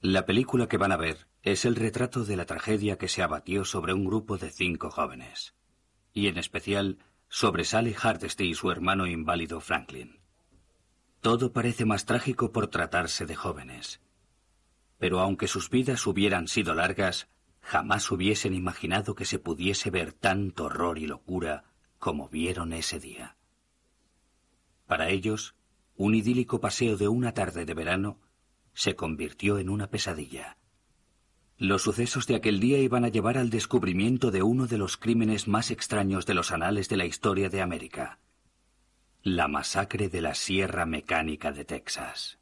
La película que van a ver es el retrato de la tragedia que se abatió sobre un grupo de 5 jóvenes. Y en especial sobresale Hardesty y su hermano inválido Franklin. Todo parece más trágico por tratarse de jóvenes. Pero aunque sus vidas hubieran sido largas, jamás hubiesen imaginado que se pudiese ver tanto horror y locura como vieron ese día. Para ellos, un idílico paseo de una tarde de verano se convirtió en una pesadilla. Los sucesos de aquel día iban a llevar al descubrimiento de uno de los crímenes más extraños de los anales de la historia de América: la masacre de la Sierra Mecánica de Texas.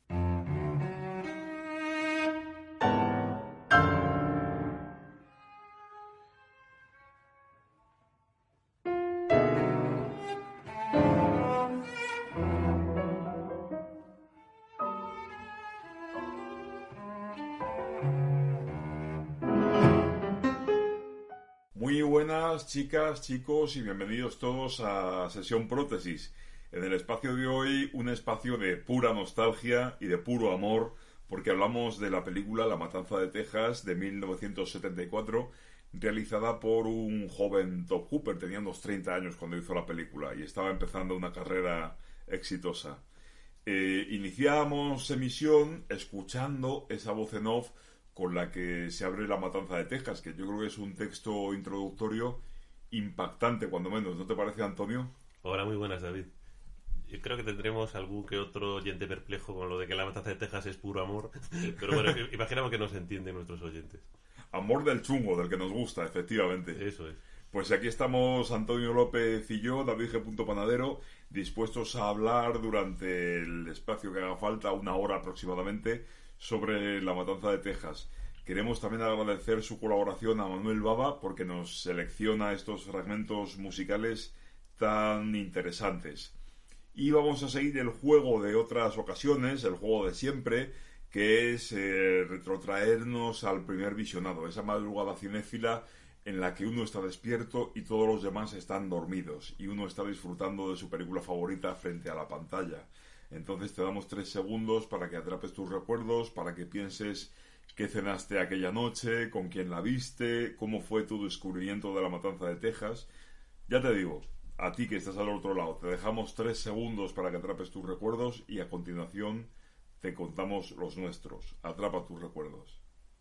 Muy buenas chicas, chicos y bienvenidos todos a Sesión Prótesis. En el espacio de hoy, un espacio de pura nostalgia y de puro amor, porque hablamos de la película La Matanza de Texas de 1974, realizada por un joven Top Hooper. Tenía unos 30 años cuando hizo la película y estaba empezando una carrera exitosa. Iniciamos emisión escuchando esa voz en off con la que se abre La Matanza de Texas, que yo creo que es un texto introductorio impactante, cuando menos. ¿No te parece, Antonio? Hola, muy buenas, David. Yo creo que tendremos algún que otro oyente perplejo con lo de que La Matanza de Texas es puro amor, pero bueno, imaginamos que nos entienden nuestros oyentes. Amor del chungo, del que nos gusta, efectivamente. Eso es. Pues aquí estamos Antonio López y yo, David G. Panadero, dispuestos a hablar durante el espacio que haga falta, 1 hora aproximadamente, sobre La Matanza de Texas. Queremos también agradecer su colaboración a Manuel Baba, porque nos selecciona estos fragmentos musicales tan interesantes. Y vamos a seguir el juego de otras ocasiones, el juego de siempre, que es retrotraernos al primer visionado, esa madrugada cinéfila en la que uno está despierto y todos los demás están dormidos, y uno está disfrutando de su película favorita frente a la pantalla. Entonces te damos 3 segundos para que atrapes tus recuerdos, para que pienses qué cenaste aquella noche, con quién la viste, cómo fue tu descubrimiento de La Matanza de Texas. Ya te digo, a ti que estás al otro lado, te dejamos 3 segundos para que atrapes tus recuerdos y a continuación te contamos los nuestros. Atrapa tus recuerdos.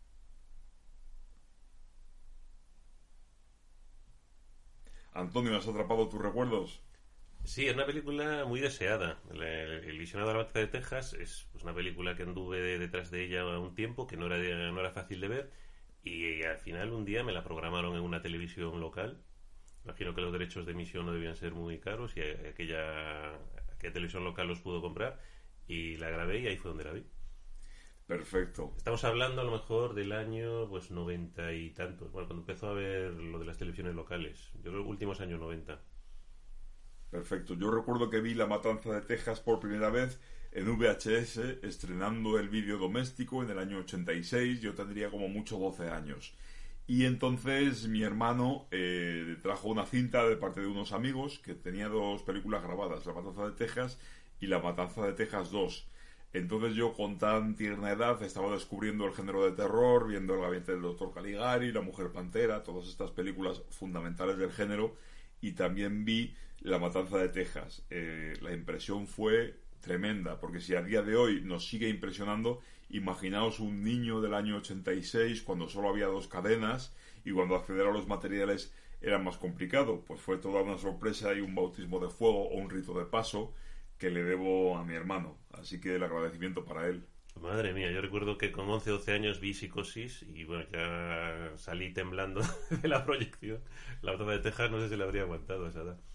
Antonio, ¿has atrapado tus recuerdos? Sí, es una película muy deseada. El visionado de La Matanza de Texas es pues, una película que anduve detrás de ella un tiempo, que no era fácil de ver, y al final un día me la programaron en una televisión local. Imagino que los derechos de emisión no debían ser muy caros y aquella televisión local los pudo comprar, y la grabé y ahí fue donde la vi. Perfecto. Estamos hablando a lo mejor del año 90 y tantos, bueno, cuando empezó a ver lo de las televisiones locales. Yo creo últimos años 90. Perfecto. Yo recuerdo que vi La Matanza de Texas por primera vez en VHS, estrenando el vídeo doméstico en el año 86. Yo tendría como mucho 12 años. Y entonces mi hermano trajo una cinta de parte de unos amigos que tenía 2 películas grabadas, La Matanza de Texas y La Matanza de Texas 2. Entonces yo con tan tierna edad estaba descubriendo el género de terror, viendo El gabinete del Dr. Caligari, La Mujer Pantera, todas estas películas fundamentales del género, y también vi La Matanza de Texas. La impresión fue tremenda, porque si a día de hoy nos sigue impresionando, imaginaos un niño del año 86 cuando solo había 2 cadenas y cuando acceder a los materiales era más complicado. Pues fue toda una sorpresa y un bautismo de fuego o un rito de paso que le debo a mi hermano, así que el agradecimiento para él. Madre mía, yo recuerdo que con 11 o 12 años vi Psicosis y bueno, ya salí temblando de la proyección. La Matanza de Texas no sé si la habría aguantado a esa edad.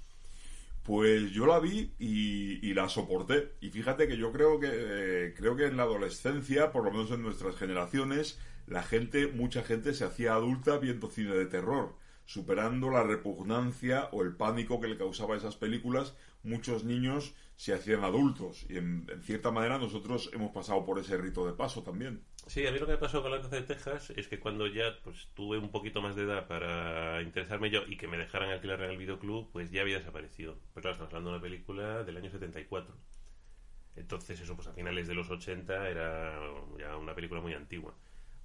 Pues yo la vi y la soporté. Y fíjate que yo creo que en la adolescencia, por lo menos en nuestras generaciones, mucha gente se hacía adulta viendo cine de terror, superando la repugnancia o el pánico que le causaba esas películas. Muchos niños se hacían adultos y en cierta manera nosotros hemos pasado por ese rito de paso también. Sí, a mí lo que me pasó con La Matanza de Texas es que cuando ya pues tuve un poquito más de edad para interesarme yo y que me dejaran alquilar en el videoclub, pues ya había desaparecido. Pero claro, estamos hablando de una película del año 74. Entonces eso, pues a finales de los 80 era ya una película muy antigua.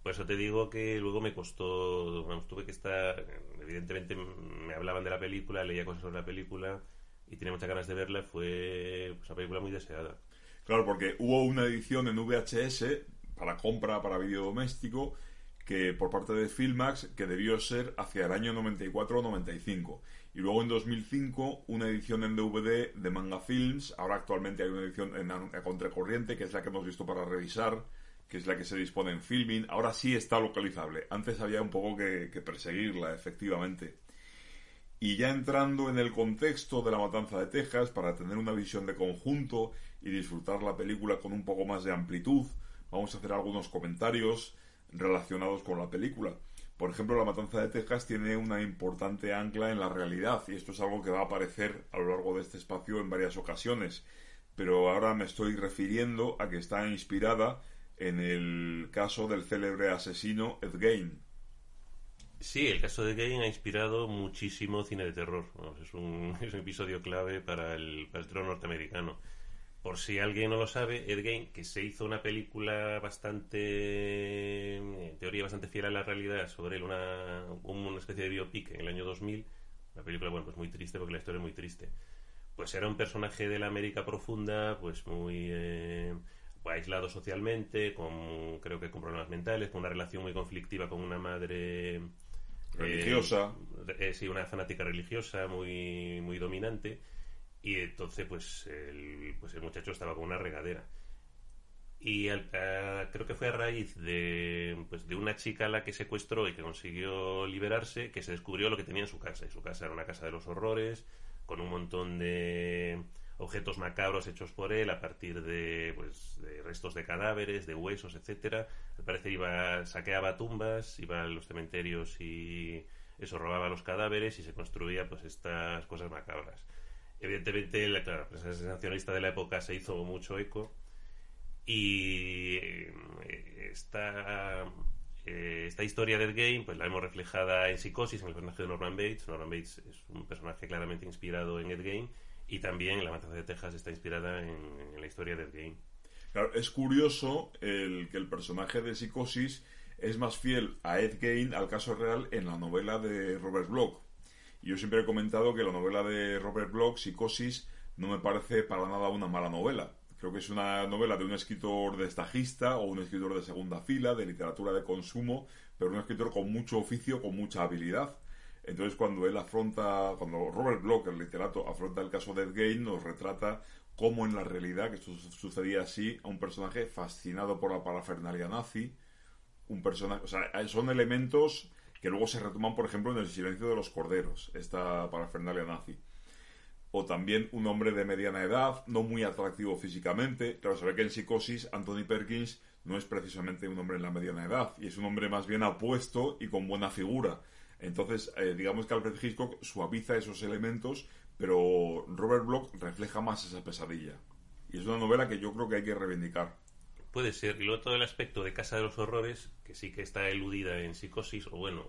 Por eso te digo que luego me costó, vamos, tuve que estar, evidentemente me hablaban de la película, leía cosas sobre la película y tenía muchas ganas de verla, fue pues, una película muy deseada. Claro, porque hubo una edición en VHS para compra, para vídeo doméstico, que por parte de Filmax, que debió ser hacia el año 94 o 95. Y luego en 2005 una edición en DVD de Manga Films. Ahora actualmente hay una edición en a contracorriente, que es la que hemos visto para revisar, que es la que se dispone en Filmin. Ahora sí está localizable. Antes había un poco que perseguirla, efectivamente. Y ya entrando en el contexto de La Matanza de Texas, para tener una visión de conjunto y disfrutar la película con un poco más de amplitud, vamos a hacer algunos comentarios relacionados con la película. Por ejemplo, La Matanza de Texas tiene una importante ancla en la realidad, y esto es algo que va a aparecer a lo largo de este espacio en varias ocasiones. Pero ahora me estoy refiriendo a que está inspirada en el caso del célebre asesino Ed Gein. Sí, el caso de Gein ha inspirado muchísimo cine de terror. Vamos, es un episodio clave para el terror norteamericano. Por si alguien no lo sabe, Ed Gein, que se hizo una película bastante, en teoría bastante fiel a la realidad, sobre él, una especie de biopic en el año 2000, una película, bueno, pues muy triste porque la historia es muy triste. Pues era un personaje de la América profunda, pues muy aislado socialmente, creo que con problemas mentales, con una relación muy conflictiva con una madre Religiosa. Sí, una fanática religiosa muy, muy dominante. Y entonces pues el muchacho estaba con una regadera. Y creo que fue a raíz de una chica a la que secuestró y que consiguió liberarse, que se descubrió lo que tenía en su casa. Y su casa era una casa de los horrores, con un montón de objetos macabros hechos por él a partir de restos de cadáveres, de huesos, etcétera. Al parecer saqueaba tumbas, iba a los cementerios y eso, robaba los cadáveres y se construía pues estas cosas macabras. Evidentemente la prensa sensacionalista de la época se hizo mucho eco y esta historia del game pues la hemos reflejada en Psicosis, en el personaje de Norman Bates. Norman Bates es un personaje claramente inspirado en Ed Gein, y también La Matanza de Texas está inspirada en la historia de Ed Gein. Claro, es curioso que el personaje de Psicosis es más fiel a Ed Gein, al caso real, en la novela de Robert Bloch. Y yo siempre he comentado que la novela de Robert Bloch, Psicosis, no me parece para nada una mala novela. Creo que es una novela de un escritor destajista o un escritor de segunda fila, de literatura de consumo, pero un escritor con mucho oficio, con mucha habilidad. Entonces cuando Robert Bloch, el literato, afronta el caso de Ed Gein, nos retrata cómo en la realidad, que esto sucedía así, a un personaje fascinado por la parafernalia nazi, un personaje, o sea, son elementos que luego se retoman, por ejemplo, en El silencio de los corderos, esta parafernalia nazi. O también un hombre de mediana edad, no muy atractivo físicamente. Claro, se ve que en Psicosis Anthony Perkins no es precisamente un hombre en la mediana edad, y es un hombre más bien apuesto y con buena figura. Entonces, digamos que Alfred Hitchcock suaviza esos elementos, pero Robert Bloch refleja más esa pesadilla. Y es una novela que yo creo que hay que reivindicar. Puede ser. Y luego todo el aspecto de Casa de los Horrores, que sí que está eludida en Psicosis,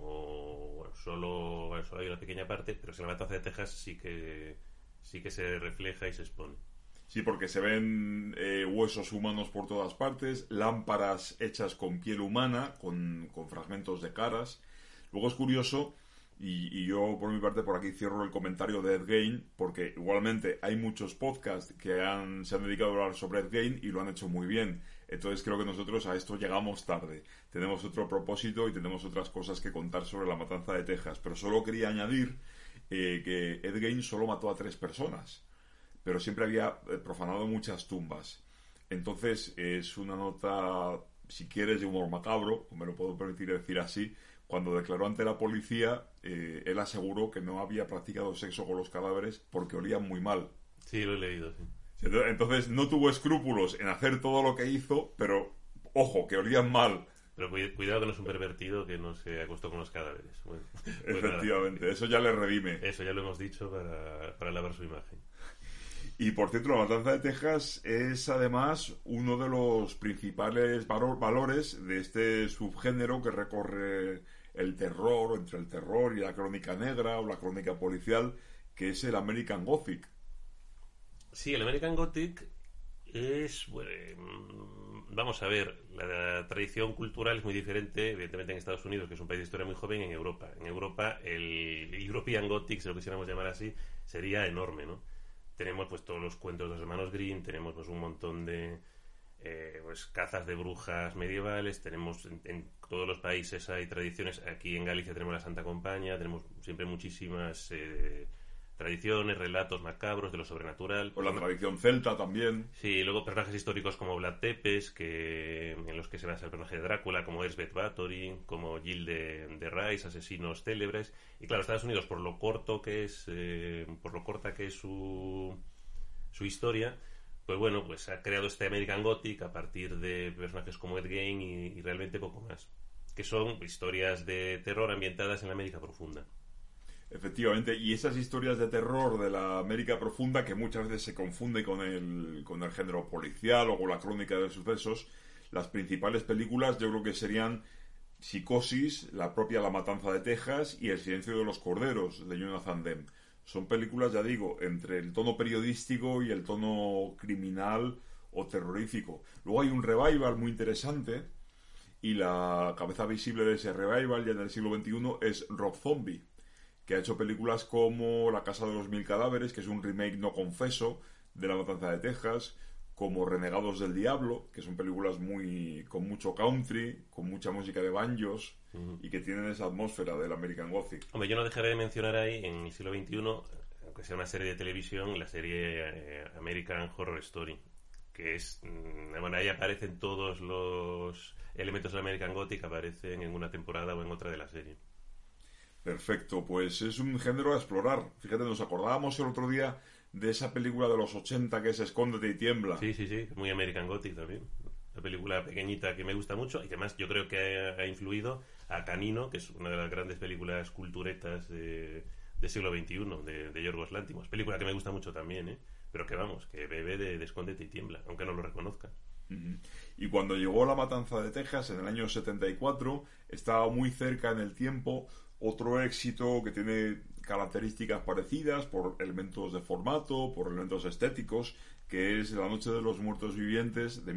solo hay una pequeña parte, pero en La Matanza de Texas sí que se refleja y se expone. Sí, porque se ven huesos humanos por todas partes, lámparas hechas con piel humana, con fragmentos de caras. Luego es curioso, y yo por mi parte por aquí cierro el comentario de Ed Gein, porque igualmente hay muchos podcasts que se han dedicado a hablar sobre Ed Gein y lo han hecho muy bien. Entonces creo que nosotros a esto llegamos tarde. Tenemos otro propósito y tenemos otras cosas que contar sobre La Matanza de Texas. Pero solo quería añadir que Ed Gein solo mató a 3 personas, pero siempre había profanado muchas tumbas. Entonces es una nota, si quieres, de humor macabro, o me lo puedo permitir decir así. Cuando declaró ante la policía, él aseguró que no había practicado sexo con los cadáveres porque olían muy mal. Sí, lo he leído, sí. Entonces no tuvo escrúpulos en hacer todo lo que hizo, pero ojo, que olían mal. Pero cuidado que no es un pervertido que no se acostó con los cadáveres. Bueno, pues efectivamente, nada, eso ya le redime. Eso ya lo hemos dicho para lavar su imagen. Y por cierto, La Matanza de Texas es además uno de los principales valores de este subgénero que recorre el terror, entre el terror y la crónica negra o la crónica policial, que es el American Gothic. Sí, el American Gothic Vamos a ver, la tradición cultural es muy diferente, evidentemente en Estados Unidos, que es un país de historia muy joven, en Europa. En Europa, el European Gothic, si lo quisiéramos llamar así, sería enorme, ¿no? Tenemos pues todos los cuentos de los hermanos Grimm, tenemos pues un montón de pues cazas de brujas medievales, tenemos en todos los países hay tradiciones. Aquí en Galicia tenemos la Santa Compaña, tenemos siempre muchísimas tradiciones, relatos macabros de lo sobrenatural. O la tradición celta también. Sí, luego personajes históricos como Vlad Tepes, en los que se basa el personaje de Drácula, como Elsbeth Bathory, como Gil de Rais, asesinos célebres. Y claro, Estados Unidos, por lo corta que es su historia, pues bueno, pues ha creado este American Gothic a partir de personajes como Ed Gein y realmente poco más, que son historias de terror ambientadas en la América profunda. Efectivamente, y esas historias de terror de la América profunda, que muchas veces se confunde con el género policial o con la crónica de sucesos, las principales películas yo creo que serían Psicosis, la propia La Matanza de Texas y El silencio de los corderos, de Jonathan Demme. Son películas, ya digo, entre el tono periodístico y el tono criminal o terrorífico. Luego hay un revival muy interesante, y la cabeza visible de ese revival ya en el siglo XXI es Rob Zombie, que ha hecho películas como La Casa de los Mil Cadáveres, que es un remake no confeso de La Matanza de Texas, como Renegados del Diablo, que son películas con mucho country, con mucha música de banjos, y que tienen esa atmósfera del American Gothic. Hombre, yo no dejaré de mencionar ahí, en el siglo XXI, aunque sea una serie de televisión, la serie American Horror Story, que es... bueno, ahí aparecen todos los elementos del American Gothic, aparecen en una temporada o en otra de la serie. Perfecto, pues es un género a explorar. Fíjate, nos acordábamos el otro día de esa película de los 80 que es Escóndete y tiembla. Sí, muy American Gothic también. Una película pequeñita que me gusta mucho y que además yo creo que ha influido a Canino, que es una de las grandes películas culturetas del siglo XXI, de Yorgos Lanthimos. Película que me gusta mucho también, pero que vamos, que bebe de Escóndete y tiembla, aunque no lo reconozca. Y cuando llegó La Matanza de Texas en el año 74, estaba muy cerca en el tiempo otro éxito que tiene características parecidas por elementos de formato, por elementos estéticos, que es La Noche de los Muertos Vivientes de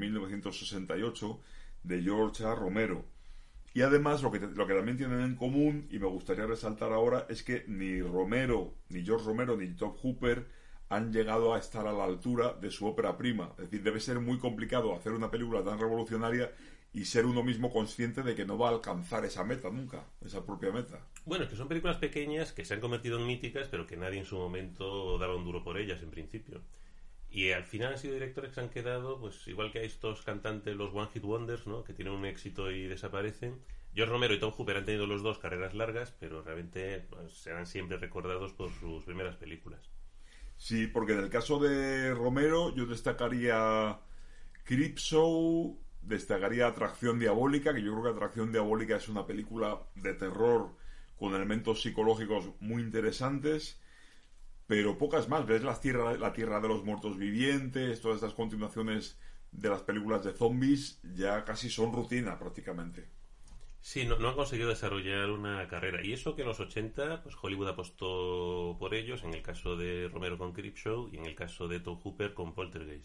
1968 de George A. Romero. Y además lo que también tienen en común, y me gustaría resaltar ahora, es que ni Romero, ni George Romero, ni Tobe Hooper han llegado a estar a la altura de su ópera prima. Es decir, debe ser muy complicado hacer una película tan revolucionaria y ser uno mismo consciente de que no va a alcanzar esa meta nunca, esa propia meta. Bueno, es que son películas pequeñas que se han convertido en míticas, pero que nadie en su momento daba un duro por ellas en principio. Y al final han sido directores que se han quedado, pues igual que a estos cantantes, los One Hit Wonders, ¿no? Que tienen un éxito y desaparecen. George Romero y Tom Hooper han tenido los dos carreras largas, pero realmente pues, serán siempre recordados por sus primeras películas. Sí, porque en el caso de Romero yo destacaría Creepshow, destacaría Atracción Diabólica, que yo creo que Atracción Diabólica es una película de terror con elementos psicológicos muy interesantes, pero pocas más. Ves la tierra de los muertos vivientes, todas estas continuaciones de las películas de zombies ya casi son rutina prácticamente. Sí, no han conseguido desarrollar una carrera. Y eso que en los 80 pues Hollywood apostó por ellos, en el caso de Romero con Creepshow y en el caso de Tobe Hooper con Poltergeist.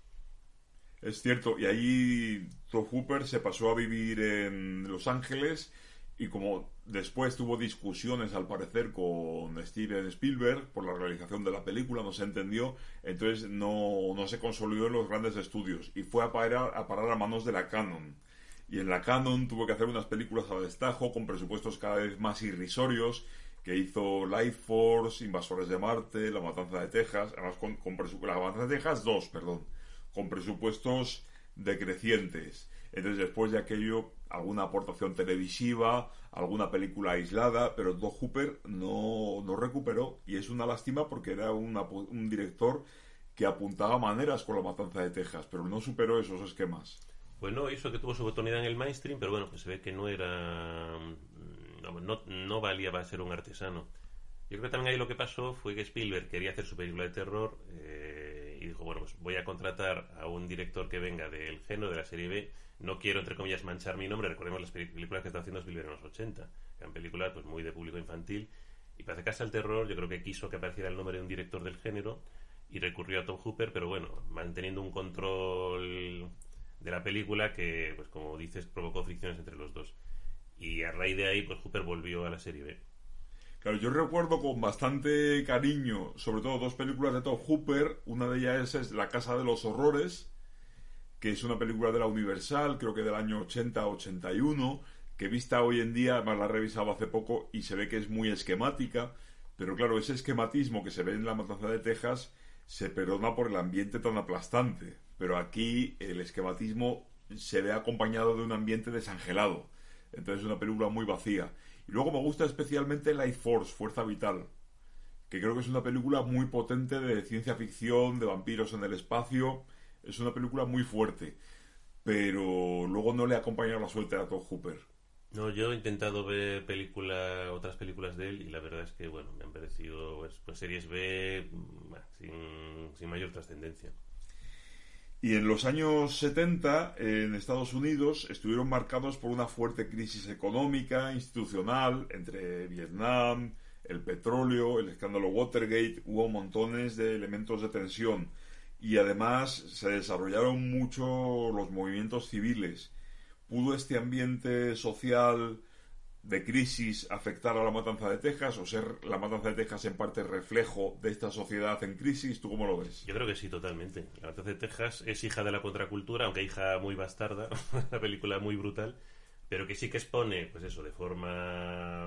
Es cierto, y ahí Tobe Hooper se pasó a vivir en Los Ángeles, y como después tuvo discusiones al parecer con Steven Spielberg por la realización de la película, no se entendió, entonces no se consolidó en los grandes estudios y fue a parar a manos de la Cannon. Y en la Cannon tuvo que hacer unas películas a destajo con presupuestos cada vez más irrisorios, que hizo Life Force, Invasores de Marte, La Matanza de Texas, además La Matanza de Texas 2, con presupuestos decrecientes. Entonces después de aquello, alguna aportación televisiva, alguna película aislada, pero Tobe Hooper no recuperó, y es una lástima porque era un director que apuntaba maneras con La Matanza de Texas, pero no superó esos esquemas. Pues no, hizo que tuvo su oportunidad en el mainstream, pero bueno, pues se ve que no valía para ser un artesano. Yo creo que también ahí lo que pasó fue que Spielberg quería hacer su película de terror y dijo, bueno, pues voy a contratar a un director que venga del género, de la serie B. No quiero, entre comillas, manchar mi nombre. Recordemos las películas que está haciendo Spielberg en los 80, que eran películas pues muy de público infantil. Y para acercarse al terror, yo creo que quiso que apareciera el nombre de un director del género y recurrió a Tom Hooper, pero bueno, manteniendo un control de la película que, pues como dices, provocó fricciones entre los dos. Y a raíz de ahí, pues Hooper volvió a la serie B. Claro, yo recuerdo con bastante cariño, sobre todo dos películas de Tom Hooper. Una de ellas es La Casa de los Horrores, que es una película de la Universal, creo que del año 80-81, que vista hoy en día, además la he revisado hace poco y se ve que es muy esquemática, pero claro, ese esquematismo que se ve en La Matanza de Texas se perdona por el ambiente tan aplastante, pero aquí el esquematismo se ve acompañado de un ambiente desangelado, entonces es una película muy vacía. Y luego me gusta especialmente Life Force, Fuerza Vital, que creo que es una película muy potente de ciencia ficción, de vampiros en el espacio. Es una película muy fuerte, pero luego no le ha acompañado la suerte a Tom Hooper. No, yo he intentado ver otras películas de él y la verdad es que, bueno, me han parecido pues series B sin mayor trascendencia. Y en los años 70, en Estados Unidos, estuvieron marcados por una fuerte crisis económica, institucional, entre Vietnam, el petróleo, el escándalo Watergate. Hubo montones de elementos de tensión. Y además se desarrollaron mucho los movimientos civiles. ¿Pudo este ambiente social de crisis afectar a La Matanza de Texas o ser La Matanza de Texas en parte reflejo de esta sociedad en crisis? ¿Tú cómo lo ves? Yo creo que sí, totalmente. La Matanza de Texas es hija de la contracultura, aunque hija muy bastarda, una película muy brutal, pero que sí que expone, pues eso, de forma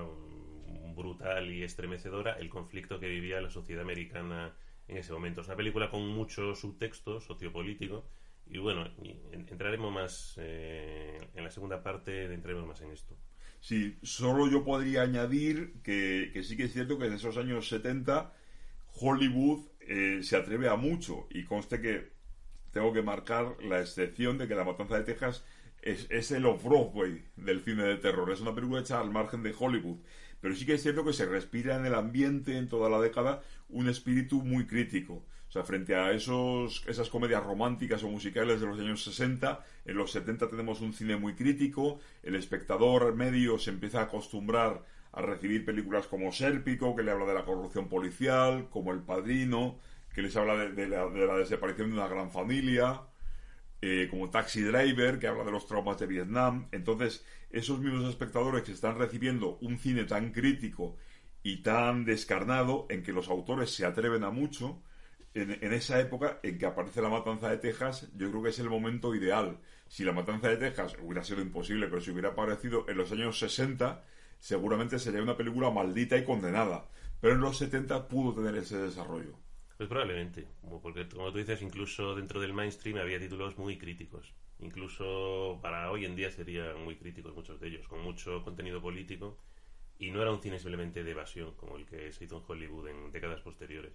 brutal y estremecedora el conflicto que vivía la sociedad americana en ese momento. Es una película con mucho subtexto sociopolítico y bueno, entraremos más en la segunda parte, entraremos más en esto. Sí, solo yo podría añadir que sí que es cierto que en esos años 70 Hollywood se atreve a mucho, y conste que tengo que marcar la excepción de que La Matanza de Texas es el off-Broadway del cine de terror. Es una película hecha al margen de Hollywood, pero sí que es cierto que se respira en el ambiente en toda la década un espíritu muy crítico. O sea, frente a esas comedias románticas o musicales de los años 60, en los 70 tenemos un cine muy crítico. El espectador medio se empieza a acostumbrar a recibir películas como Sérpico, que le habla de la corrupción policial, como El Padrino, que les habla de la desaparición de una gran familia, como Taxi Driver, que habla de los traumas de Vietnam. Entonces, esos mismos espectadores que están recibiendo un cine tan crítico y tan descarnado, en que los autores se atreven a mucho, en esa época en que aparece La Matanza de Texas, yo creo que es el momento ideal. Si La Matanza de Texas hubiera sido imposible, pero si hubiera aparecido en los años 60, seguramente sería una película maldita y condenada. Pero en los 70 pudo tener ese desarrollo. Pues probablemente, porque como tú dices, incluso dentro del mainstream había títulos muy críticos. Incluso para hoy en día serían muy críticos muchos de ellos, con mucho contenido político, y no era un cine simplemente de evasión como el que se hizo en Hollywood en décadas posteriores.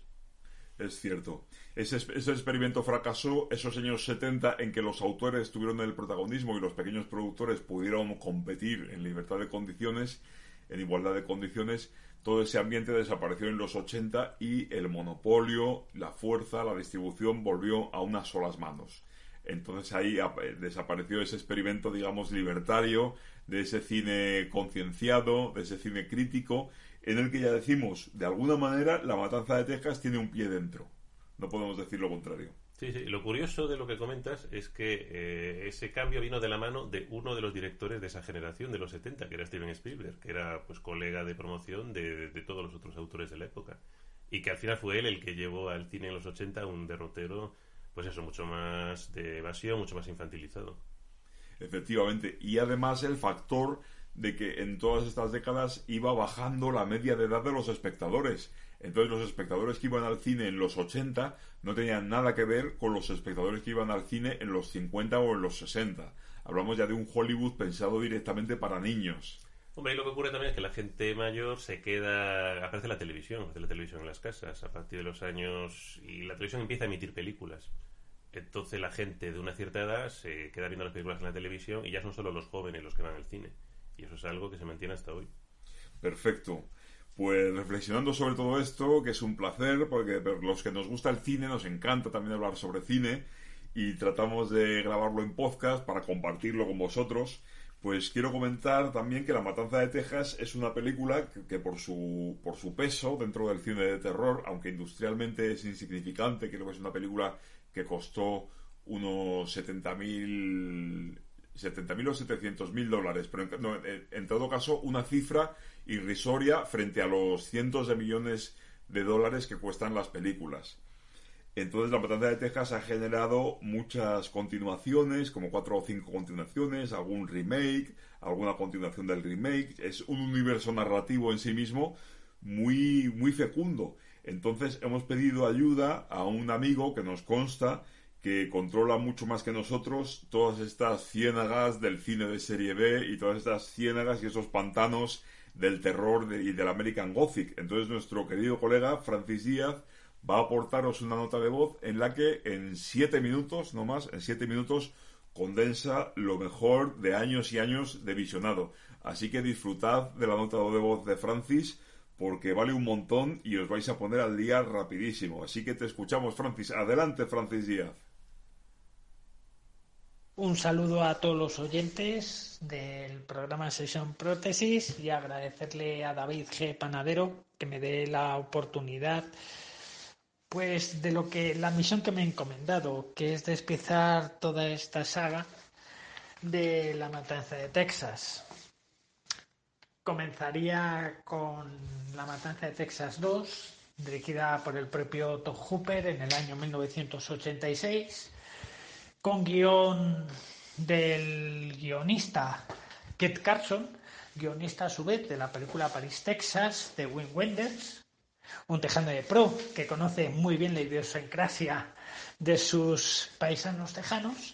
Es cierto. Ese experimento fracasó esos años 70 en que los autores tuvieron el protagonismo y los pequeños productores pudieron competir en libertad de condiciones, en igualdad de condiciones. Todo ese ambiente desapareció en los 80 y el monopolio, la fuerza, la distribución volvió a unas solas manos. Entonces ahí desapareció ese experimento, digamos, libertario, de ese cine concienciado, de ese cine crítico, en el que ya decimos, de alguna manera, La Matanza de Texas tiene un pie dentro. No podemos decir lo contrario. Sí, sí. Lo curioso de lo que comentas es que ese cambio vino de la mano de uno de los directores de esa generación de los 70, que era Steven Spielberg, que era pues colega de promoción de todos los otros autores de la época. Y que al final fue él el que llevó al cine en los 80 un derrotero, pues eso, mucho más de evasión, mucho más infantilizado. Efectivamente. Y además el factor de que en todas estas décadas iba bajando la media de edad de los espectadores. Entonces los espectadores que iban al cine en los 80 no tenían nada que ver con los espectadores que iban al cine en los 50 o en los 60. Hablamos ya de un Hollywood pensado directamente para niños. Hombre, y lo que ocurre también es que la gente mayor aparece la televisión en las casas a partir de los años, y la televisión empieza a emitir películas. Entonces la gente de una cierta edad se queda viendo las películas en la televisión y ya son solo los jóvenes los que van al cine. Y eso es algo que se mantiene hasta hoy. Perfecto. Pues reflexionando sobre todo esto, que es un placer, porque los que nos gusta el cine nos encanta también hablar sobre cine y tratamos de grabarlo en podcast para compartirlo con vosotros, Pues quiero comentar también que La Matanza de Texas es una película que por su peso dentro del cine de terror, aunque industrialmente es insignificante, creo que es una película que costó unos 70.000 o 700.000 dólares, pero en todo caso una cifra irrisoria frente a los cientos de millones de dólares que cuestan las películas. Entonces La Matanza de Texas ha generado muchas continuaciones, como 4 o 5 continuaciones, algún remake, alguna continuación del remake. Es un universo narrativo en sí mismo muy, muy fecundo. Entonces hemos pedido ayuda a un amigo que nos consta que controla mucho más que nosotros todas estas ciénagas del cine de serie B y todas estas ciénagas y esos pantanos del terror y del American Gothic. Entonces nuestro querido colega Francis Díaz va a aportaros una nota de voz en la que en 7 minutos, no más, en 7 minutos condensa lo mejor de años y años de visionado. Así que disfrutad de la nota de voz de Francis, porque vale un montón y os vais a poner al día rapidísimo. Así que te escuchamos, Francis. Adelante, Francis Díaz. Un saludo a todos los oyentes del programa Sesión Prótesis y agradecerle a David G. Panadero que me dé la oportunidad pues de la misión que me ha encomendado, que es despiezar toda esta saga de La Matanza de Texas. Comenzaría con La Matanza de Texas 2, dirigida por el propio Tobe Hooper en el año 1986, con guión del guionista Kit Carson, guionista a su vez de la película París, Texas, de Wim Wenders, un tejano de pro que conoce muy bien la idiosincrasia de sus paisanos tejanos.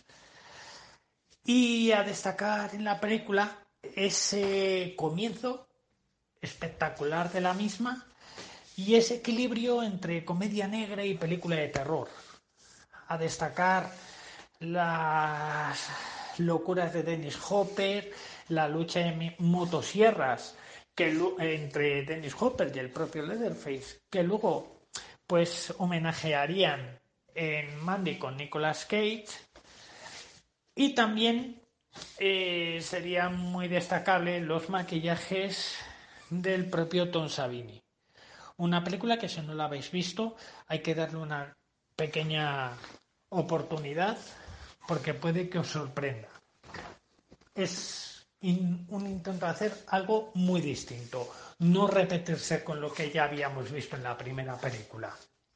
Y a destacar en la película ese comienzo espectacular de la misma y ese equilibrio entre comedia negra y película de terror. A destacar las locuras de Dennis Hopper, la lucha de motosierras entre Dennis Hopper y el propio Leatherface, que luego pues homenajearían en Mandy con Nicolas Cage. Y también sería muy destacable los maquillajes del propio Tom Savini. Una película que, si no la habéis visto, hay que darle una pequeña oportunidad porque puede que os sorprenda. Es un intento de hacer algo muy distinto, no repetirse con lo que ya habíamos visto en la primera película.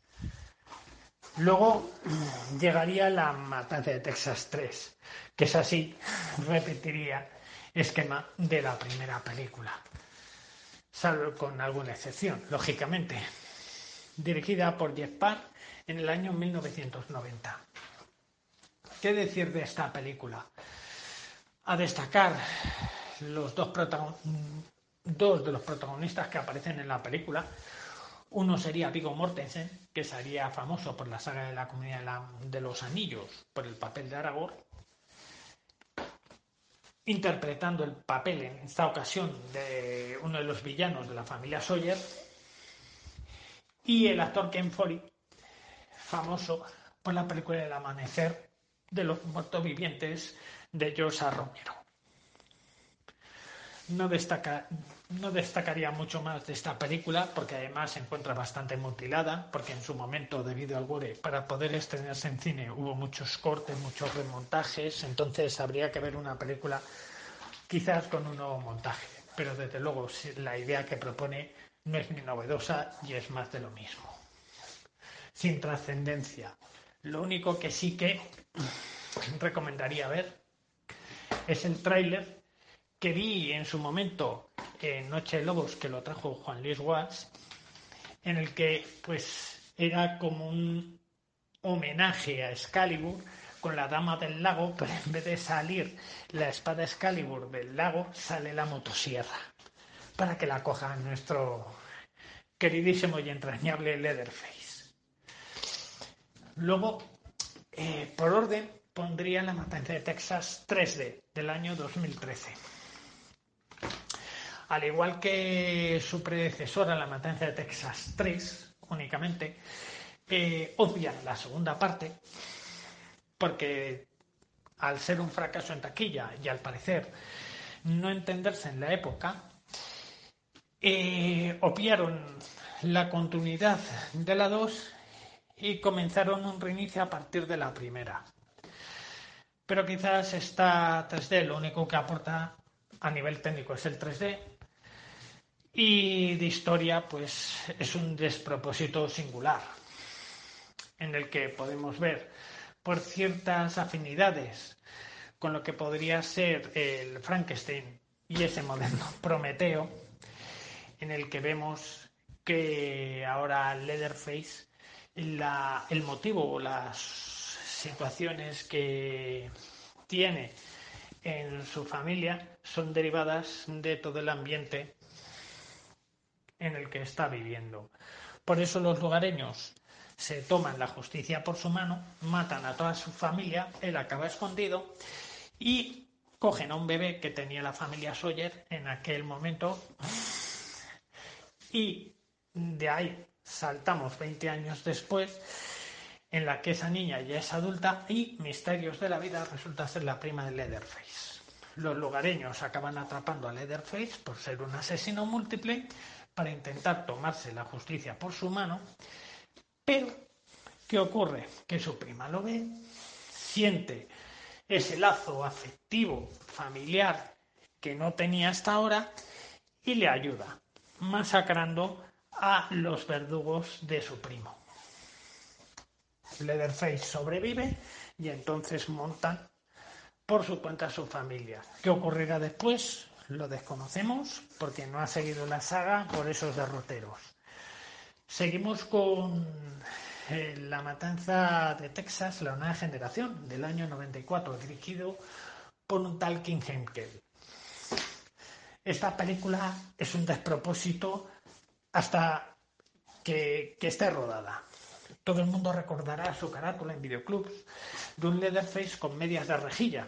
Luego llegaría La Matanza de Texas 3, que es así, repetiría esquema de la primera película, salvo con alguna excepción, lógicamente. Dirigida por Jeff Parr en el año 1990. ¿Qué decir de esta película? A destacar los dos de los protagonistas que aparecen en la película. Uno sería Viggo Mortensen, que sería famoso por la saga de la Comunidad de los Anillos por el papel de Aragorn, interpretando el papel en esta ocasión de uno de los villanos de la familia Sawyer, y el actor Ken Foley, famoso por la película El Amanecer de los Muertos Vivientes de George A. Romero. No destacaría mucho más de esta película porque además se encuentra bastante mutilada, porque en su momento, debido al gore, para poder estrenarse en cine hubo muchos cortes, muchos remontajes, entonces habría que ver una película quizás con un nuevo montaje, pero desde luego la idea que propone no es ni novedosa y es más de lo mismo, sin trascendencia. Lo único que sí que recomendaría ver es el tráiler que vi en su momento en Noche de Lobos, que lo trajo Juan Luis Guas, en el que pues era como un homenaje a Excalibur con la Dama del Lago, pero en vez de salir la espada Excalibur del lago, sale la motosierra, para que la coja nuestro queridísimo y entrañable Leatherface. Luego, por orden, pondría La Matanza de Texas 3D del año 2013. Al igual que su predecesora, La Matanza de Texas 3, únicamente, obvian la segunda parte, porque al ser un fracaso en taquilla y al parecer no entenderse en la época, obviaron la continuidad de la 2 y comenzaron un reinicio a partir de la primera. Pero quizás esta 3D lo único que aporta a nivel técnico es el 3D, y de historia pues es un despropósito singular, en el que podemos ver por ciertas afinidades con lo que podría ser el Frankenstein y ese moderno Prometeo, en el que vemos que ahora Leatherface, el motivo o las situaciones que tiene en su familia son derivadas de todo el ambiente en el que está viviendo. Por eso los lugareños se toman la justicia por su mano, matan a toda su familia, él acaba escondido y cogen a un bebé que tenía la familia Sawyer en aquel momento, y de ahí saltamos 20 años después, en la que esa niña ya es adulta y, misterios de la vida, resulta ser la prima de Leatherface. Los lugareños acaban atrapando a Leatherface por ser un asesino múltiple para intentar tomarse la justicia por su mano, pero ¿qué ocurre? Que su prima lo ve, siente ese lazo afectivo, familiar, que no tenía hasta ahora y le ayuda, masacrando a los verdugos de su primo. Leatherface sobrevive y entonces montan por su cuenta a su familia. ¿Qué ocurrirá después? Lo desconocemos porque no ha seguido la saga por esos derroteros. Seguimos con La Matanza de Texas, la nueva generación, del año 94, dirigido por un tal King Henkel. Esta película es un despropósito hasta que esté rodada. Todo el mundo recordará su carátula en videoclubs de un Leatherface con medias de rejilla.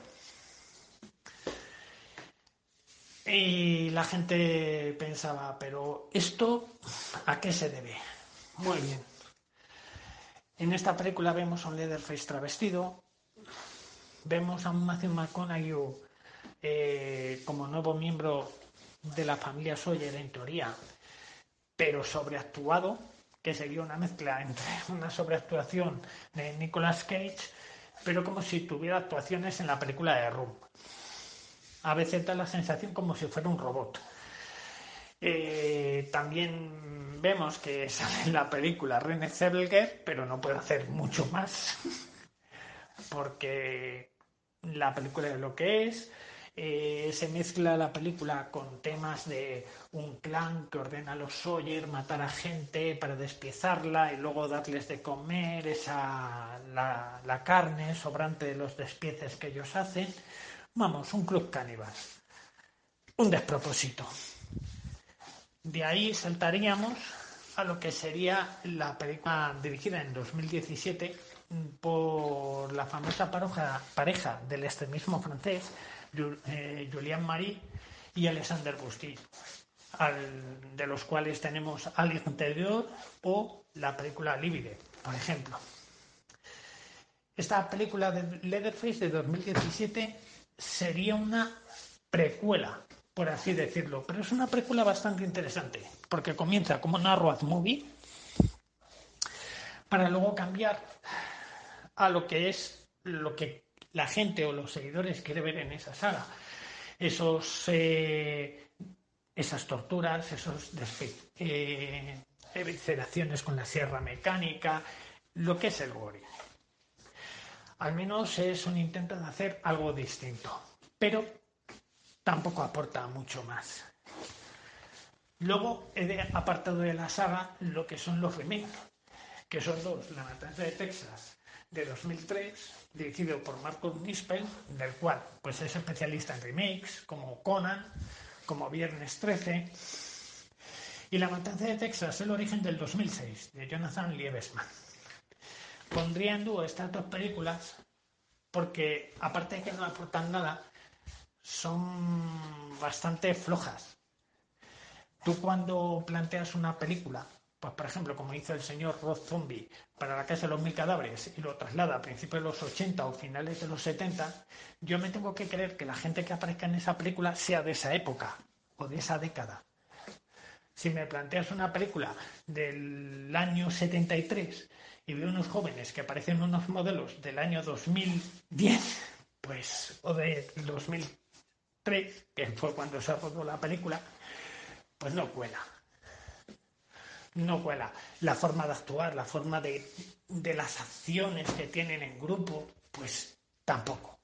Y la gente pensaba, pero ¿esto a qué se debe? Muy bien. En esta película vemos a un Leatherface travestido, vemos a un Matthew McConaughey como nuevo miembro de la familia Sawyer en teoría, pero sobreactuado, que sería una mezcla entre una sobreactuación de Nicolas Cage, pero como si tuviera actuaciones en la película de Room. A veces da la sensación como si fuera un robot. También vemos que sale en la película Renée Zellweger, pero no puede hacer mucho más, porque la película es lo que es. Se mezcla la película con temas de un clan que ordena a los Sawyer matar a gente para despiezarla y luego darles de comer la carne sobrante de los despieces que ellos hacen. Vamos, un club caníbal. Un despropósito. De ahí saltaríamos a lo que sería la película dirigida en 2017 por la famosa pareja del extremismo francés, Julian Marie y Alexander Busty, de los cuales tenemos Al Interior o la película Livide, por ejemplo. Esta película de Leatherface de 2017 sería una precuela, por así decirlo, pero es una precuela bastante interesante, porque comienza como una road movie para luego cambiar a lo que es lo que la gente o los seguidores quiere ver en esa saga. Esas torturas, esos evisceraciones con la sierra mecánica, lo que es el gore. Al menos es un intento de hacer algo distinto, pero tampoco aporta mucho más. Luego he apartado de la saga lo que son los remakes, que son dos: La Matanza de Texas de 2003, dirigido por Marcus Nispel, del cual pues es especialista en remakes, como Conan, como Viernes 13, y La Matanza de Texas, el origen, del 2006, de Jonathan Liebesman. Pondría en dúo estas dos películas porque, aparte de que no aportan nada, son bastante flojas. Tú, cuando planteas una película pues por ejemplo, como hizo el señor Rob Zombie para La Casa de los Mil Cadáveres y lo traslada a principios de los 80 o finales de los 70, yo me tengo que creer que la gente que aparezca en esa película sea de esa época o de esa década. Si me planteas una película del año 73 y veo unos jóvenes que parecen unos modelos del año 2010, pues, o de 2003, que fue cuando se rodó la película, pues no cuela. No cuela. La forma de actuar, la forma de las acciones que tienen en grupo, pues tampoco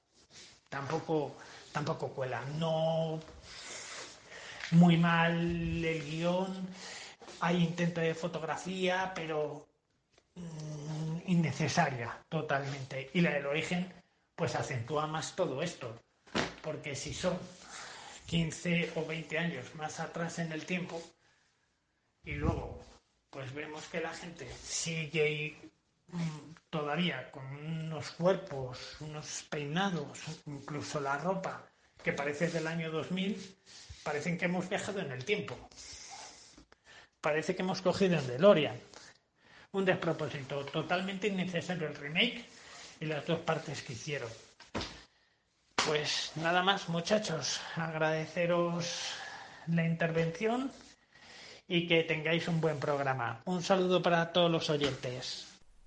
cuela. No, muy mal el guión, hay intento de fotografía, pero innecesaria totalmente. Y la del Origen, pues acentúa más todo esto, porque si son 15 o 20 años más atrás en el tiempo, y luego pues vemos que la gente sigue todavía con unos cuerpos, unos peinados, incluso la ropa que parece del año 2000, parecen que hemos viajado en el tiempo. Parece que hemos cogido en DeLorean. Un despropósito, totalmente innecesario el remake y las dos partes que hicieron. Pues nada más, muchachos, agradeceros la intervención y que tengáis un buen programa. Un saludo para todos los oyentes.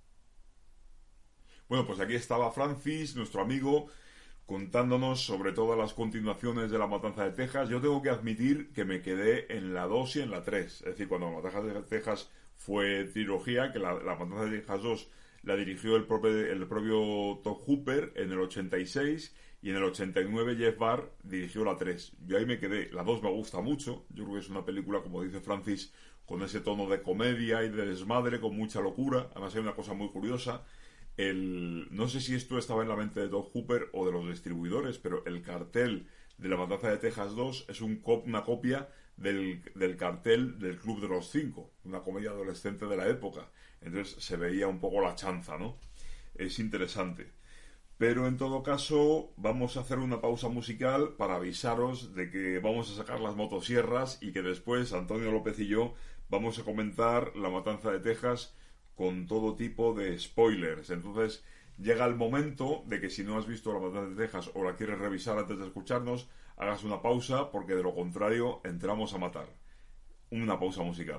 Bueno, pues aquí estaba Francis, nuestro amigo, contándonos sobre todas las continuaciones de La Matanza de Texas. Yo tengo que admitir que me quedé en la 2 y en la 3. Es decir, cuando La Matanza de Texas fue trilogía, que la Matanza de Texas 2 la dirigió el propio Tobe Hooper en el 86, y en el 89 Jeff Barr dirigió la 3. Yo ahí me quedé. La 2 me gusta mucho. Yo creo que es una película, como dice Francis, con ese tono de comedia y de desmadre, con mucha locura. Además hay una cosa muy curiosa. No sé si esto estaba en la mente de Tobe Hooper o de los distribuidores, pero el cartel de La Matanza de Texas 2 es una copia del cartel del Club de los Cinco, una comedia adolescente de la época. Entonces se veía un poco la chanza, ¿no? Es interesante. Pero en todo caso vamos a hacer una pausa musical para avisaros de que vamos a sacar las motosierras y que después Antonio López y yo vamos a comentar La Matanza de Texas con todo tipo de spoilers. Entonces llega el momento de que si no has visto La Matanza de Texas o la quieres revisar antes de escucharnos, hagas una pausa, porque de lo contrario entramos a matar. Una pausa musical.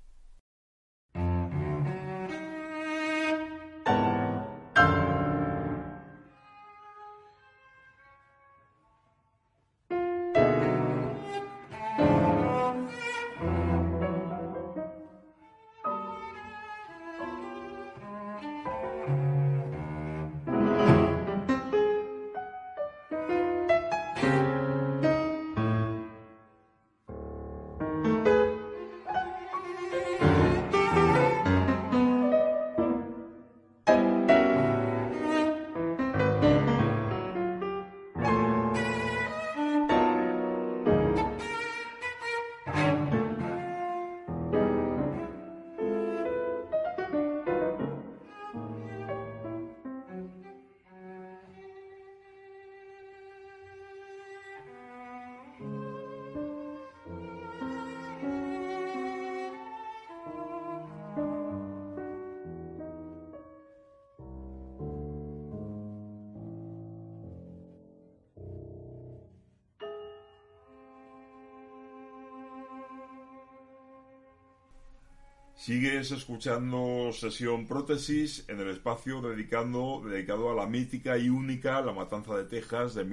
Sigues escuchando Sesión Prótesis en el espacio dedicado a la mítica y única La Matanza de Texas de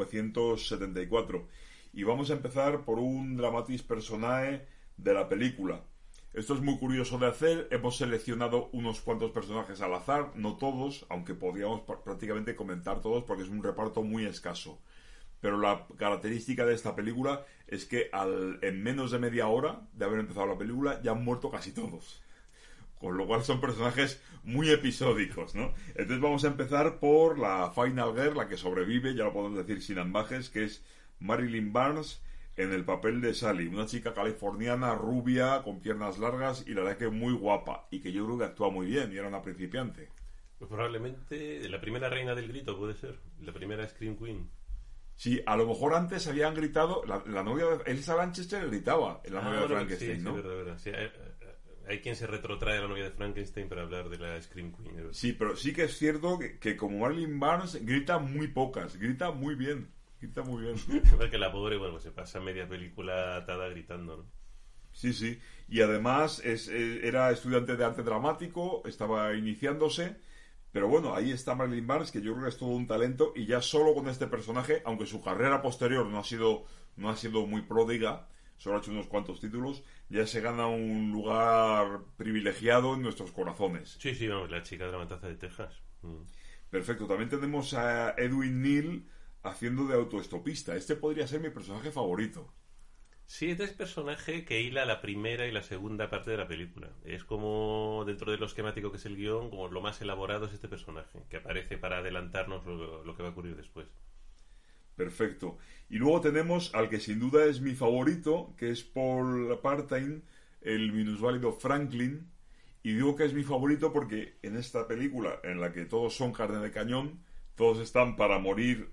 1974. Y vamos a empezar por un dramatis personae de la película. Esto es muy curioso de hacer. Hemos seleccionado unos cuantos personajes al azar, no todos, aunque podríamos prácticamente comentar todos porque es un reparto muy escaso. Pero la característica de esta película es que en menos de media hora de haber empezado la película ya han muerto casi todos. Con lo cual son personajes muy episódicos, ¿no? Entonces vamos a empezar por la Final Girl, la que sobrevive, ya lo podemos decir sin ambajes, que es Marilyn Barnes en el papel de Sally. Una chica californiana, rubia, con piernas largas y la verdad que muy guapa. Y que yo creo que actúa muy bien y era una principiante. Pues probablemente la primera reina del grito puede ser. La primera Scream Queen. Sí, a lo mejor antes habían gritado, la novia de Elsa Lanchester gritaba en la novia de Frankenstein, sí, ¿no? Sí, verdad. Sí, hay quien se retrotrae a la novia de Frankenstein para hablar de la Scream Queen. Sí, pero sí que es cierto que como Marilyn Barnes grita muy pocas, grita muy bien. Grita muy bien. Porque la pobre, bueno, pues se pasa media película atada gritando, ¿no? Sí, sí. Y además era estudiante de arte dramático, estaba iniciándose. Pero bueno, ahí está Marilyn Barnes, que yo creo que es todo un talento. Y ya solo con este personaje, aunque su carrera posterior no ha sido muy pródiga, solo ha hecho unos cuantos títulos, ya se gana un lugar privilegiado en nuestros corazones. Sí, sí, vamos, la chica de la matanza de Texas. Perfecto. También tenemos a Edwin Neal haciendo de autoestopista. Este podría ser mi personaje favorito. Sí, este es personaje que hila la primera y la segunda parte de la película. Es como, dentro de lo esquemático que es el guión, como lo más elaborado es este personaje, que aparece para adelantarnos lo que va a ocurrir después. Perfecto. Y luego tenemos al que sin duda es mi favorito, que es Paul Partine, el minusválido Franklin. Y digo que es mi favorito porque en esta película, en la que todos son carne de cañón, todos están para morir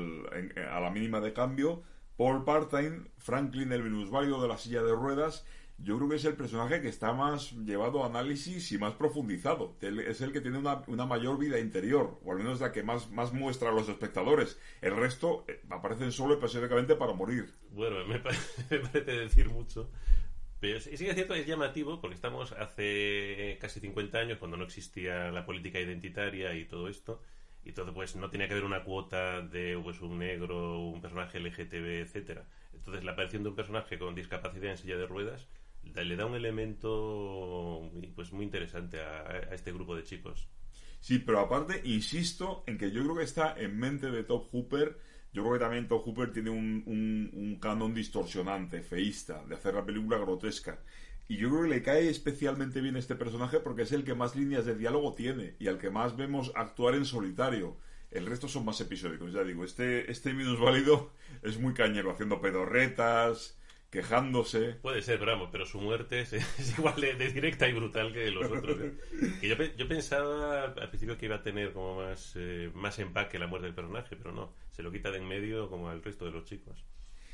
a la mínima de cambio, Paul Partine, Franklin, el minusválido de la silla de ruedas, yo creo que es el personaje que está más llevado a análisis y más profundizado. Es el que tiene una mayor vida interior, o al menos la que más muestra a los espectadores. El resto aparecen solo específicamente para morir. Bueno, me parece decir mucho. Pero sí que es cierto, es llamativo, porque estamos hace casi 50 años, cuando no existía la política identitaria y todo esto, y todo, pues no tenía que haber una cuota de pues un negro, un personaje LGTB, etcétera. Entonces la aparición de un personaje con discapacidad en silla de ruedas le da un elemento pues muy interesante a este grupo de chicos. Sí, pero aparte insisto en que yo creo que está en mente de Tobe Hooper. Yo creo que también Tobe Hooper tiene un canon distorsionante, feísta, de hacer la película grotesca. Y yo creo que le cae especialmente bien este personaje porque es el que más líneas de diálogo tiene y al que más vemos actuar en solitario. El resto son más episódicos, ya digo. Este minusválido es muy cañero, haciendo pedorretas, quejándose. Puede ser, pero vamos, pero su muerte es igual de directa y brutal que los otros. Que yo pensaba al principio que iba a tener como más empaque la muerte del personaje, pero no, se lo quita de en medio como al resto de los chicos.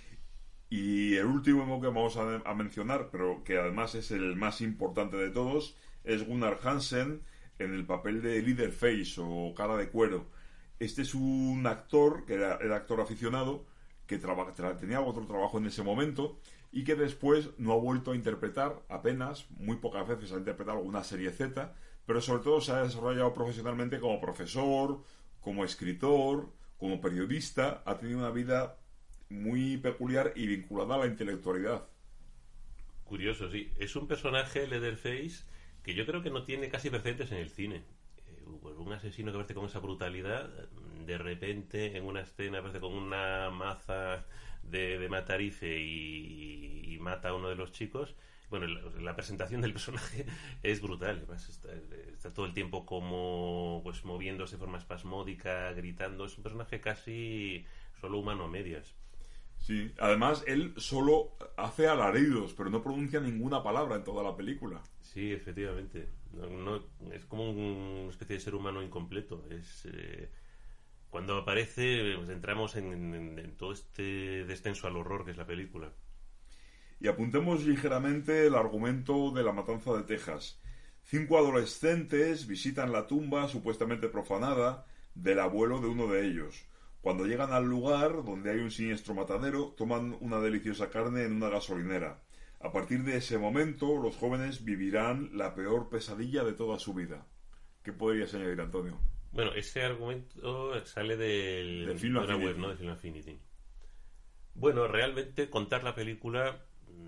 Y el último que vamos a mencionar, pero que además es el más importante de todos, es Gunnar Hansen en el papel de Leatherface o cara de cuero. Este es un actor, que era actor aficionado, que tenía otro trabajo en ese momento y que después no ha vuelto a interpretar apenas, muy pocas veces ha interpretado alguna serie Z, pero sobre todo se ha desarrollado profesionalmente como profesor, como escritor, como periodista. Ha tenido una vida muy peculiar y vinculada a la intelectualidad. Curioso, sí. Es un personaje, Leatherface, que yo creo que no tiene casi precedentes en el cine. Un asesino que aparece con esa brutalidad, de repente en una escena aparece con una maza de matarife y mata a uno de los chicos. Bueno, la presentación del personaje es brutal. Además está todo el tiempo como pues moviéndose de forma espasmódica, gritando. Es un personaje casi solo humano a medias. Sí, además él solo hace alaridos, pero no pronuncia ninguna palabra en toda la película. Sí, efectivamente. No, es como una especie de ser humano incompleto. Cuando aparece, pues entramos en todo este descenso al horror que es la película. Y apuntemos ligeramente el argumento de La Matanza de Texas. 5 adolescentes visitan la tumba supuestamente profanada del abuelo de uno de ellos. Cuando llegan al lugar donde hay un siniestro matadero, toman una deliciosa carne en una gasolinera. A partir de ese momento, los jóvenes vivirán la peor pesadilla de toda su vida. ¿Qué podrías añadir, Antonio? Bueno, ese argumento sale de una web, ¿no? De Film Affinity. Bueno, realmente contar la película,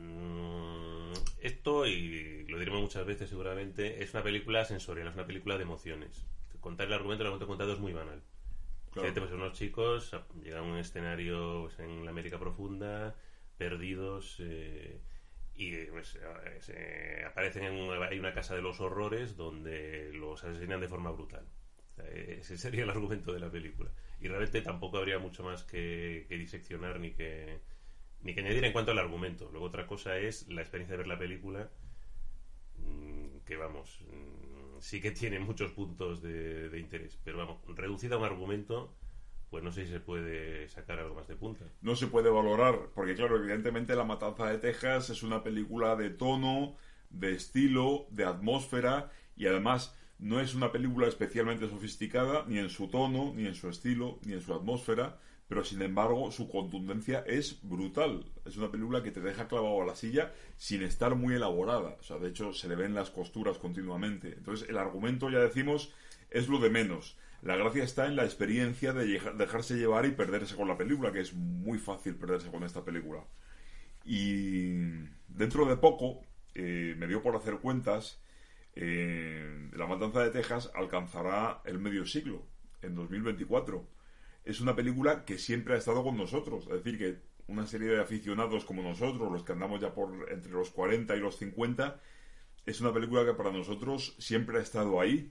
esto, y lo diremos muchas veces seguramente, es una película sensorial, es una pelíula de emociones. Contar el argumento contado es muy banal. Claro. Pues unos chicos llegan a un escenario pues, en la América profunda, perdidos, y pues, aparecen hay una casa de los horrores donde los asesinan de forma brutal. Ese sería el argumento de la película. Y realmente tampoco habría mucho más que diseccionar ni que añadir en cuanto al argumento. Luego otra cosa es la experiencia de ver la película, que vamos, sí que tiene muchos puntos de interés, pero vamos, reducida a un argumento, pues no sé si se puede sacar algo más de punta. No se puede valorar, porque claro, evidentemente La Matanza de Texas es una película de tono de estilo, de atmósfera, y además no es una película especialmente sofisticada, ni en su tono, ni en su estilo, ni en su atmósfera, pero sin embargo su contundencia es brutal. Es una película que te deja clavado a la silla sin estar muy elaborada. O sea, de hecho se le ven las costuras continuamente. Entonces el argumento, ya decimos, es lo de menos. La gracia está en la experiencia de dejarse llevar y perderse con la película, que es muy fácil perderse con esta película. Y dentro de poco, me dio por hacer cuentas, La Matanza de Texas alcanzará el medio siglo, en 2024. Es una película que siempre ha estado con nosotros. Es decir, que una serie de aficionados como nosotros, los que andamos ya por entre los 40 y los 50, es una película que para nosotros siempre ha estado ahí.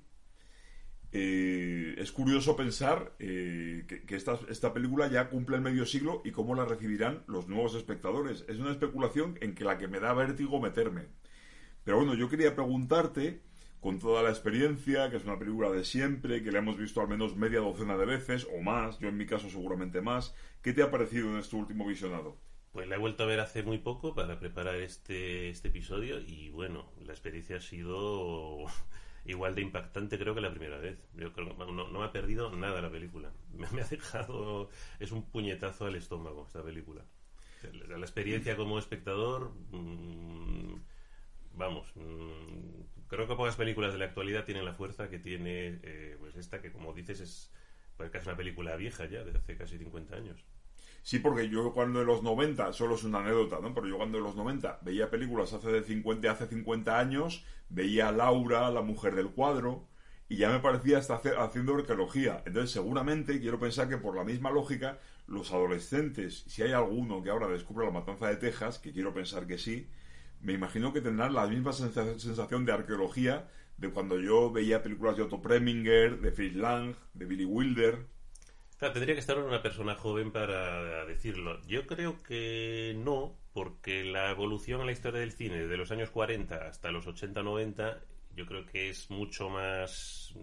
Es curioso pensar que esta película ya cumple el medio siglo y cómo la recibirán los nuevos espectadores. Es una especulación en la que me da vértigo meterme. Pero bueno, yo quería preguntarte, con toda la experiencia, que es una película de siempre, que la hemos visto al menos media docena de veces o más, yo en mi caso seguramente más, ¿qué te ha parecido en este último visionado? Pues la he vuelto a ver hace muy poco para preparar este episodio y bueno, la experiencia ha sido igual de impactante creo que la primera vez. Yo creo que no me ha perdido nada la película. Me ha dejado... Es un puñetazo al estómago esta película. La experiencia como espectador... creo que pocas películas de la actualidad tienen la fuerza que tiene pues esta, que como dices es casi una película vieja ya, de hace casi 50 años. Sí, porque yo cuando en los 90, solo es una anécdota, ¿no? Pero yo cuando en los 90 veía películas hace 50 años, veía a Laura, la mujer del cuadro, y ya me parecía estar haciendo arqueología. Entonces seguramente, quiero pensar que por la misma lógica, los adolescentes, si hay alguno que ahora descubra La Matanza de Texas, que quiero pensar que sí, me imagino que tendrán la misma sensación de arqueología de cuando yo veía películas de Otto Preminger, de Fritz Lang, de Billy Wilder. Claro, tendría que estar una persona joven para decirlo. Yo creo que no, porque la evolución en la historia del cine de los años 40 hasta los 80-90, yo creo que es mucho más...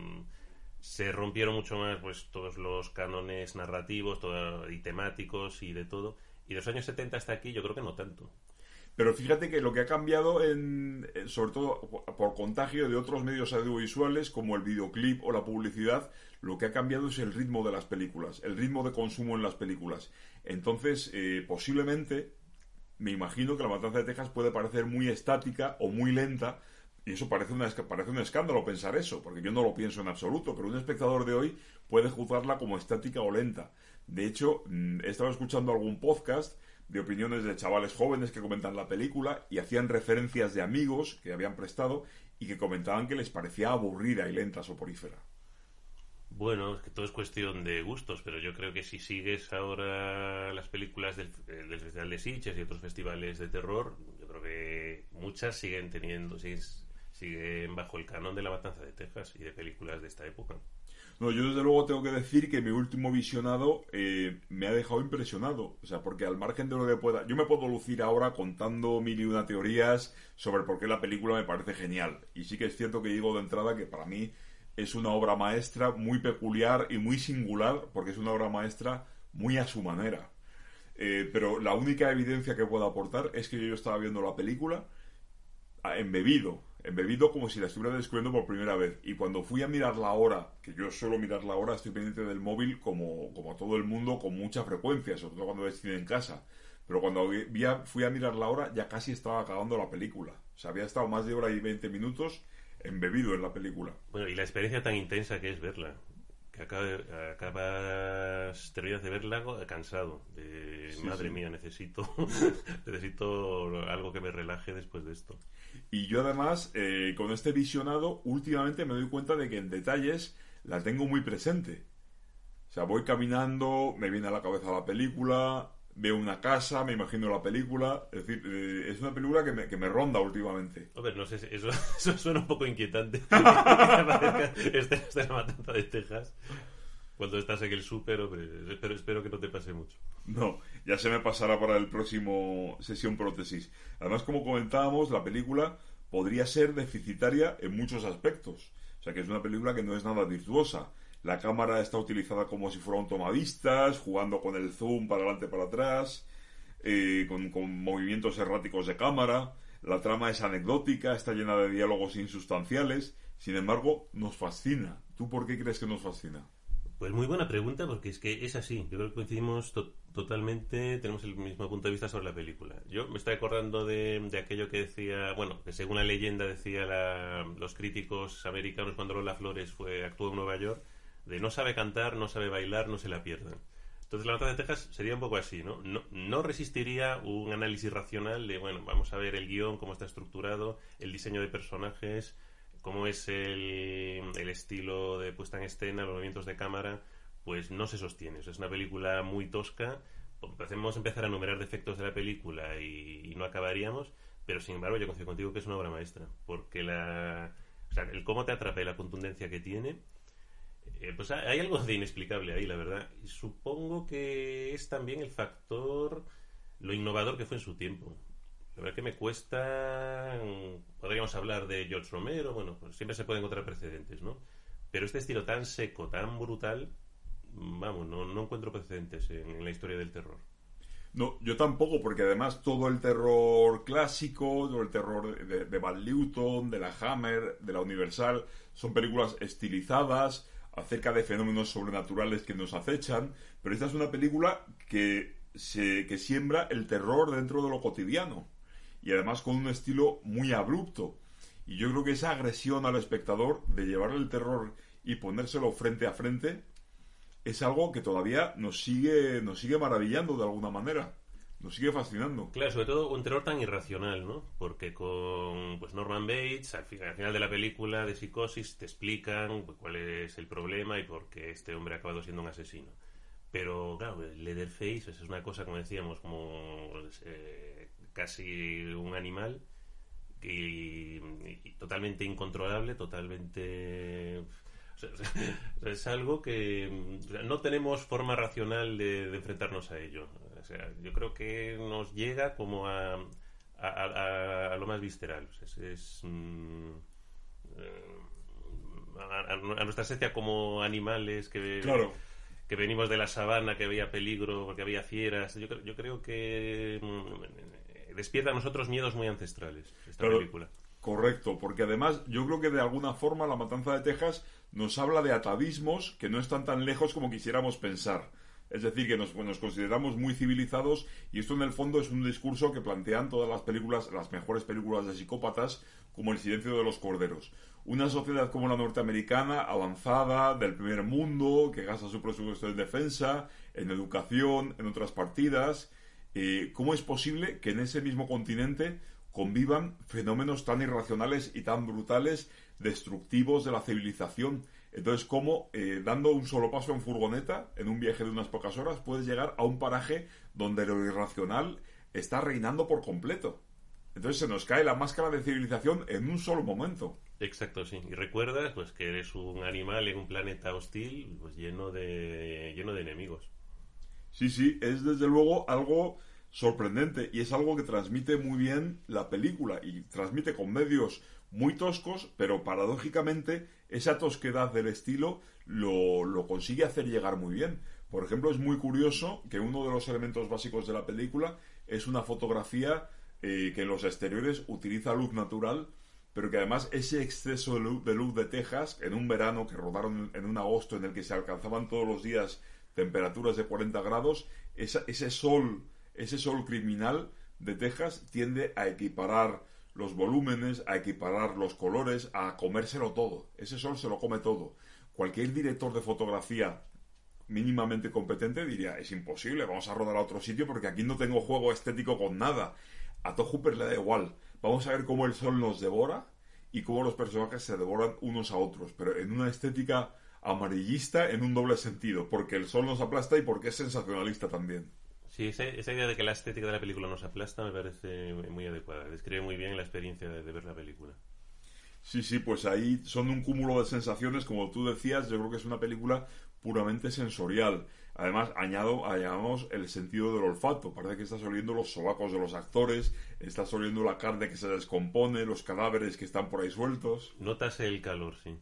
se rompieron mucho más pues todos los cánones narrativos y temáticos y de todo. Y de los años 70 hasta aquí yo creo que no tanto. Pero fíjate que lo que ha cambiado, sobre todo por contagio de otros medios audiovisuales como el videoclip o la publicidad, lo que ha cambiado es el ritmo de las películas, el ritmo de consumo en las películas. Entonces, posiblemente, me imagino que La Matanza de Texas puede parecer muy estática o muy lenta, y eso parece un escándalo pensar eso, porque yo no lo pienso en absoluto, pero un espectador de hoy puede juzgarla como estática o lenta. De hecho, he estado escuchando algún podcast de opiniones de chavales jóvenes que comentan la película y hacían referencias de amigos que habían prestado y que comentaban que les parecía aburrida y lenta, soporífera. Bueno, es que todo es cuestión de gustos, pero yo creo que si sigues ahora las películas del Festival de Sitges y otros festivales de terror, yo creo que muchas siguen bajo el canon de La Matanza de Texas y de películas de esta época. No, yo desde luego tengo que decir que mi último visionado me ha dejado impresionado. O sea, porque al margen de lo que pueda... Yo me puedo lucir ahora contando mil y una teorías sobre por qué la película me parece genial. Y sí que es cierto que digo de entrada que para mí es una obra maestra muy peculiar y muy singular, porque es una obra maestra muy a su manera. Pero la única evidencia que puedo aportar es que yo estaba viendo la película embebido como si la estuviera descubriendo por primera vez. Y cuando fui a mirar la hora, que yo suelo mirar la hora, estoy pendiente del móvil como todo el mundo con mucha frecuencia, sobre todo cuando estoy en casa. Pero cuando fui a mirar la hora, ya casi estaba acabando la película. O sea, había estado más de hora y 20 minutos embebido en la película. Bueno, y la experiencia tan intensa que es verla, que terminas de verla cansado. Madre mía, necesito algo que me relaje después de esto. Y yo además, con este visionado, últimamente me doy cuenta de que en detalles la tengo muy presente. O sea, voy caminando, me viene a la cabeza la película, veo una casa, me imagino la película. Es decir, es una película que me ronda últimamente. Hombre, no sé, eso suena un poco inquietante. Esta La Matanza de Texas. Cuando estás en el súper, hombre, espero que no te pase mucho. No, ya se me pasará para el próximo sesión prótesis. Además, como comentábamos, la película podría ser deficitaria en muchos aspectos. O sea, que es una película que no es nada virtuosa. La cámara está utilizada como si fuera un tomavistas, jugando con el zoom para adelante y para atrás, con movimientos erráticos de cámara. la trama es anecdótica, está llena de diálogos insustanciales, sin embargo, nos fascina. ¿Tú por qué crees que nos fascina? Pues muy buena pregunta, porque es que es así. Yo creo que coincidimos totalmente, tenemos el mismo punto de vista sobre la película. Yo me estoy acordando de aquello que decía, bueno, que según la leyenda decía los críticos americanos cuando Lola Flores actuó en Nueva York, de no sabe cantar, no sabe bailar, no se la pierdan. Entonces La Matanza de Texas sería un poco así, ¿no? No resistiría un análisis racional de, bueno, vamos a ver el guión, cómo está estructurado, el diseño de personajes, cómo es el estilo de puesta en escena, los movimientos de cámara, pues no se sostiene. O sea, es una película muy tosca. Podemos empezar a enumerar defectos de la película y no acabaríamos, pero sin embargo yo coincido contigo que es una obra maestra, porque o sea, el cómo te atrapa y la contundencia que tiene, pues hay algo de inexplicable ahí, la verdad. Y supongo que es también el factor, lo innovador que fue en su tiempo. La verdad que me cuesta. Podríamos hablar de George Romero, bueno, pues siempre se pueden encontrar precedentes, ¿no? Pero este estilo tan seco, tan brutal, vamos, no encuentro precedentes en la historia del terror. No, yo tampoco, porque además todo el terror clásico, todo el terror de Van Lewton, de la Hammer, de la Universal, son películas estilizadas acerca de fenómenos sobrenaturales que nos acechan, pero esta es una película que siembra el terror dentro de lo cotidiano y además con un estilo muy abrupto. Y yo creo que esa agresión al espectador de llevarle el terror y ponérselo frente a frente es algo que todavía nos sigue maravillando de alguna manera, nos sigue fascinando. Claro, sobre todo un terror tan irracional, ¿no? Porque con pues Norman Bates, al final de la película de Psicosis, te explican cuál es el problema y por qué este hombre ha acabado siendo un asesino. Pero claro, Leatherface es una cosa, como decíamos, como casi un animal y totalmente incontrolable, totalmente... es algo que no tenemos forma racional de enfrentarnos a ello. O sea, yo creo que nos llega como a lo más visceral. O sea, a nuestra esencia como animales Claro. que venimos de la sabana, que había peligro, porque había fieras. Yo creo que despierta a nosotros miedos muy ancestrales esta película. Correcto, porque además yo creo que de alguna forma La Matanza de Texas nos habla de atavismos que no están tan lejos como quisiéramos pensar. Es decir, que nos consideramos muy civilizados y esto en el fondo es un discurso que plantean todas las películas, las mejores películas de psicópatas, como El silencio de los corderos. Una sociedad como la norteamericana, avanzada, del primer mundo, que gasta su presupuesto en defensa, en educación, en otras partidas. ¿Cómo es posible que en ese mismo continente convivan fenómenos tan irracionales y tan brutales, destructivos de la civilización? Entonces, ¿cómo dando un solo paso en furgoneta, en un viaje de unas pocas horas, puedes llegar a un paraje donde lo irracional está reinando por completo? Entonces se nos cae la máscara de civilización en un solo momento. Exacto, sí. Y recuerdas pues que eres un animal en un planeta hostil, pues lleno de enemigos. Sí, es desde luego algo sorprendente y es algo que transmite muy bien la película y transmite con medios muy toscos, pero paradójicamente esa tosquedad del estilo lo consigue hacer llegar muy bien. Por ejemplo, es muy curioso que uno de los elementos básicos de la película es una fotografía que en los exteriores utiliza luz natural, pero que además ese exceso de luz de Texas, en un verano que rodaron en un agosto en el que se alcanzaban todos los días temperaturas de 40 grados, ese sol criminal de Texas tiende a equiparar los volúmenes, a equiparar los colores, a comérselo todo. Ese sol se lo come todo. Cualquier director de fotografía mínimamente competente diría, es imposible, vamos a rodar a otro sitio porque aquí no tengo juego estético con nada. A Tobe Hooper le da igual. Vamos a ver cómo el sol nos devora y cómo los personajes se devoran unos a otros, pero en una estética amarillista en un doble sentido, porque el sol nos aplasta y porque es sensacionalista también. Sí, esa idea de que la estética de la película nos aplasta me parece muy adecuada. Describe muy bien la experiencia de ver la película. Sí, pues ahí son un cúmulo de sensaciones, como tú decías. Yo creo que es una película puramente sensorial. Además, añadamos el sentido del olfato. Parece que estás oliendo los sobacos de los actores, estás oliendo la carne que se descompone, los cadáveres que están por ahí sueltos. Notas el calor, sí.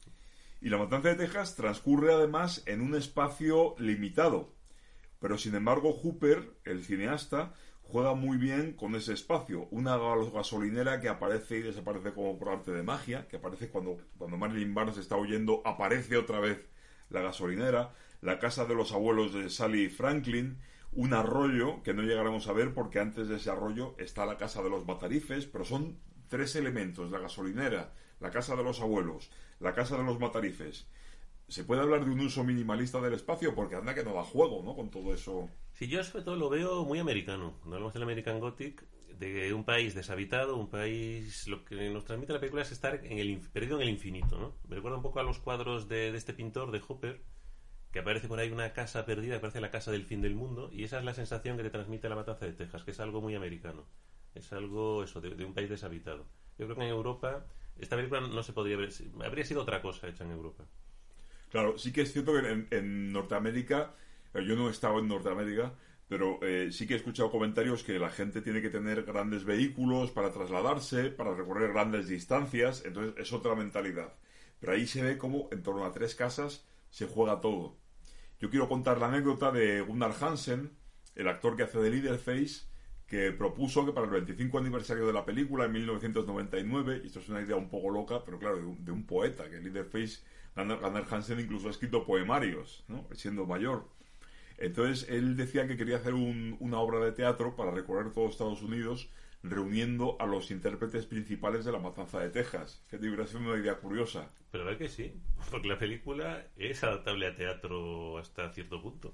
Y La Matanza de Texas transcurre además en un espacio limitado. Pero sin embargo, Hooper, el cineasta, juega muy bien con ese espacio. Una gasolinera que aparece y desaparece como por arte de magia, que aparece cuando Marilyn Barnes está huyendo, aparece otra vez la gasolinera, la casa de los abuelos de Sally Franklin, un arroyo que no llegaremos a ver porque antes de ese arroyo está la casa de los Matarifes, pero son 3 elementos: la gasolinera, la casa de los abuelos, la casa de los Matarifes. Se puede hablar de un uso minimalista del espacio porque anda que no da juego, ¿no? Con todo eso. Sí, yo sobre todo lo veo muy americano. Cuando hablamos del American Gothic, de un país deshabitado, un país... Lo que nos transmite la película es estar perdido en el infinito, ¿no? Me recuerda un poco a los cuadros de este pintor, de Hopper, que aparece por ahí una casa perdida, aparece la casa del fin del mundo, y esa es la sensación que te transmite La Matanza de Texas, que es algo muy americano. Es algo, eso, de un país deshabitado. Yo creo que en Europa, esta película no se podría ver... Habría sido otra cosa hecha en Europa. Claro, sí que es cierto que en Norteamérica, yo no he estado en Norteamérica, pero sí que he escuchado comentarios que la gente tiene que tener grandes vehículos para trasladarse, para recorrer grandes distancias, entonces es otra mentalidad. Pero ahí se ve cómo en torno a 3 casas se juega todo. Yo quiero contar la anécdota de Gunnar Hansen, el actor que hace de Leatherface, que propuso que para el 25 aniversario de la película, en 1999, y esto es una idea un poco loca, pero claro, de un poeta, que Leatherface, Gunnar Hansen incluso ha escrito poemarios, ¿no? Siendo mayor. Entonces él decía que quería hacer una obra de teatro para recorrer todo Estados Unidos, reuniendo a los intérpretes principales de La Matanza de Texas, que debería ser una idea curiosa. Pero la verdad que sí, porque la película es adaptable a teatro hasta cierto punto.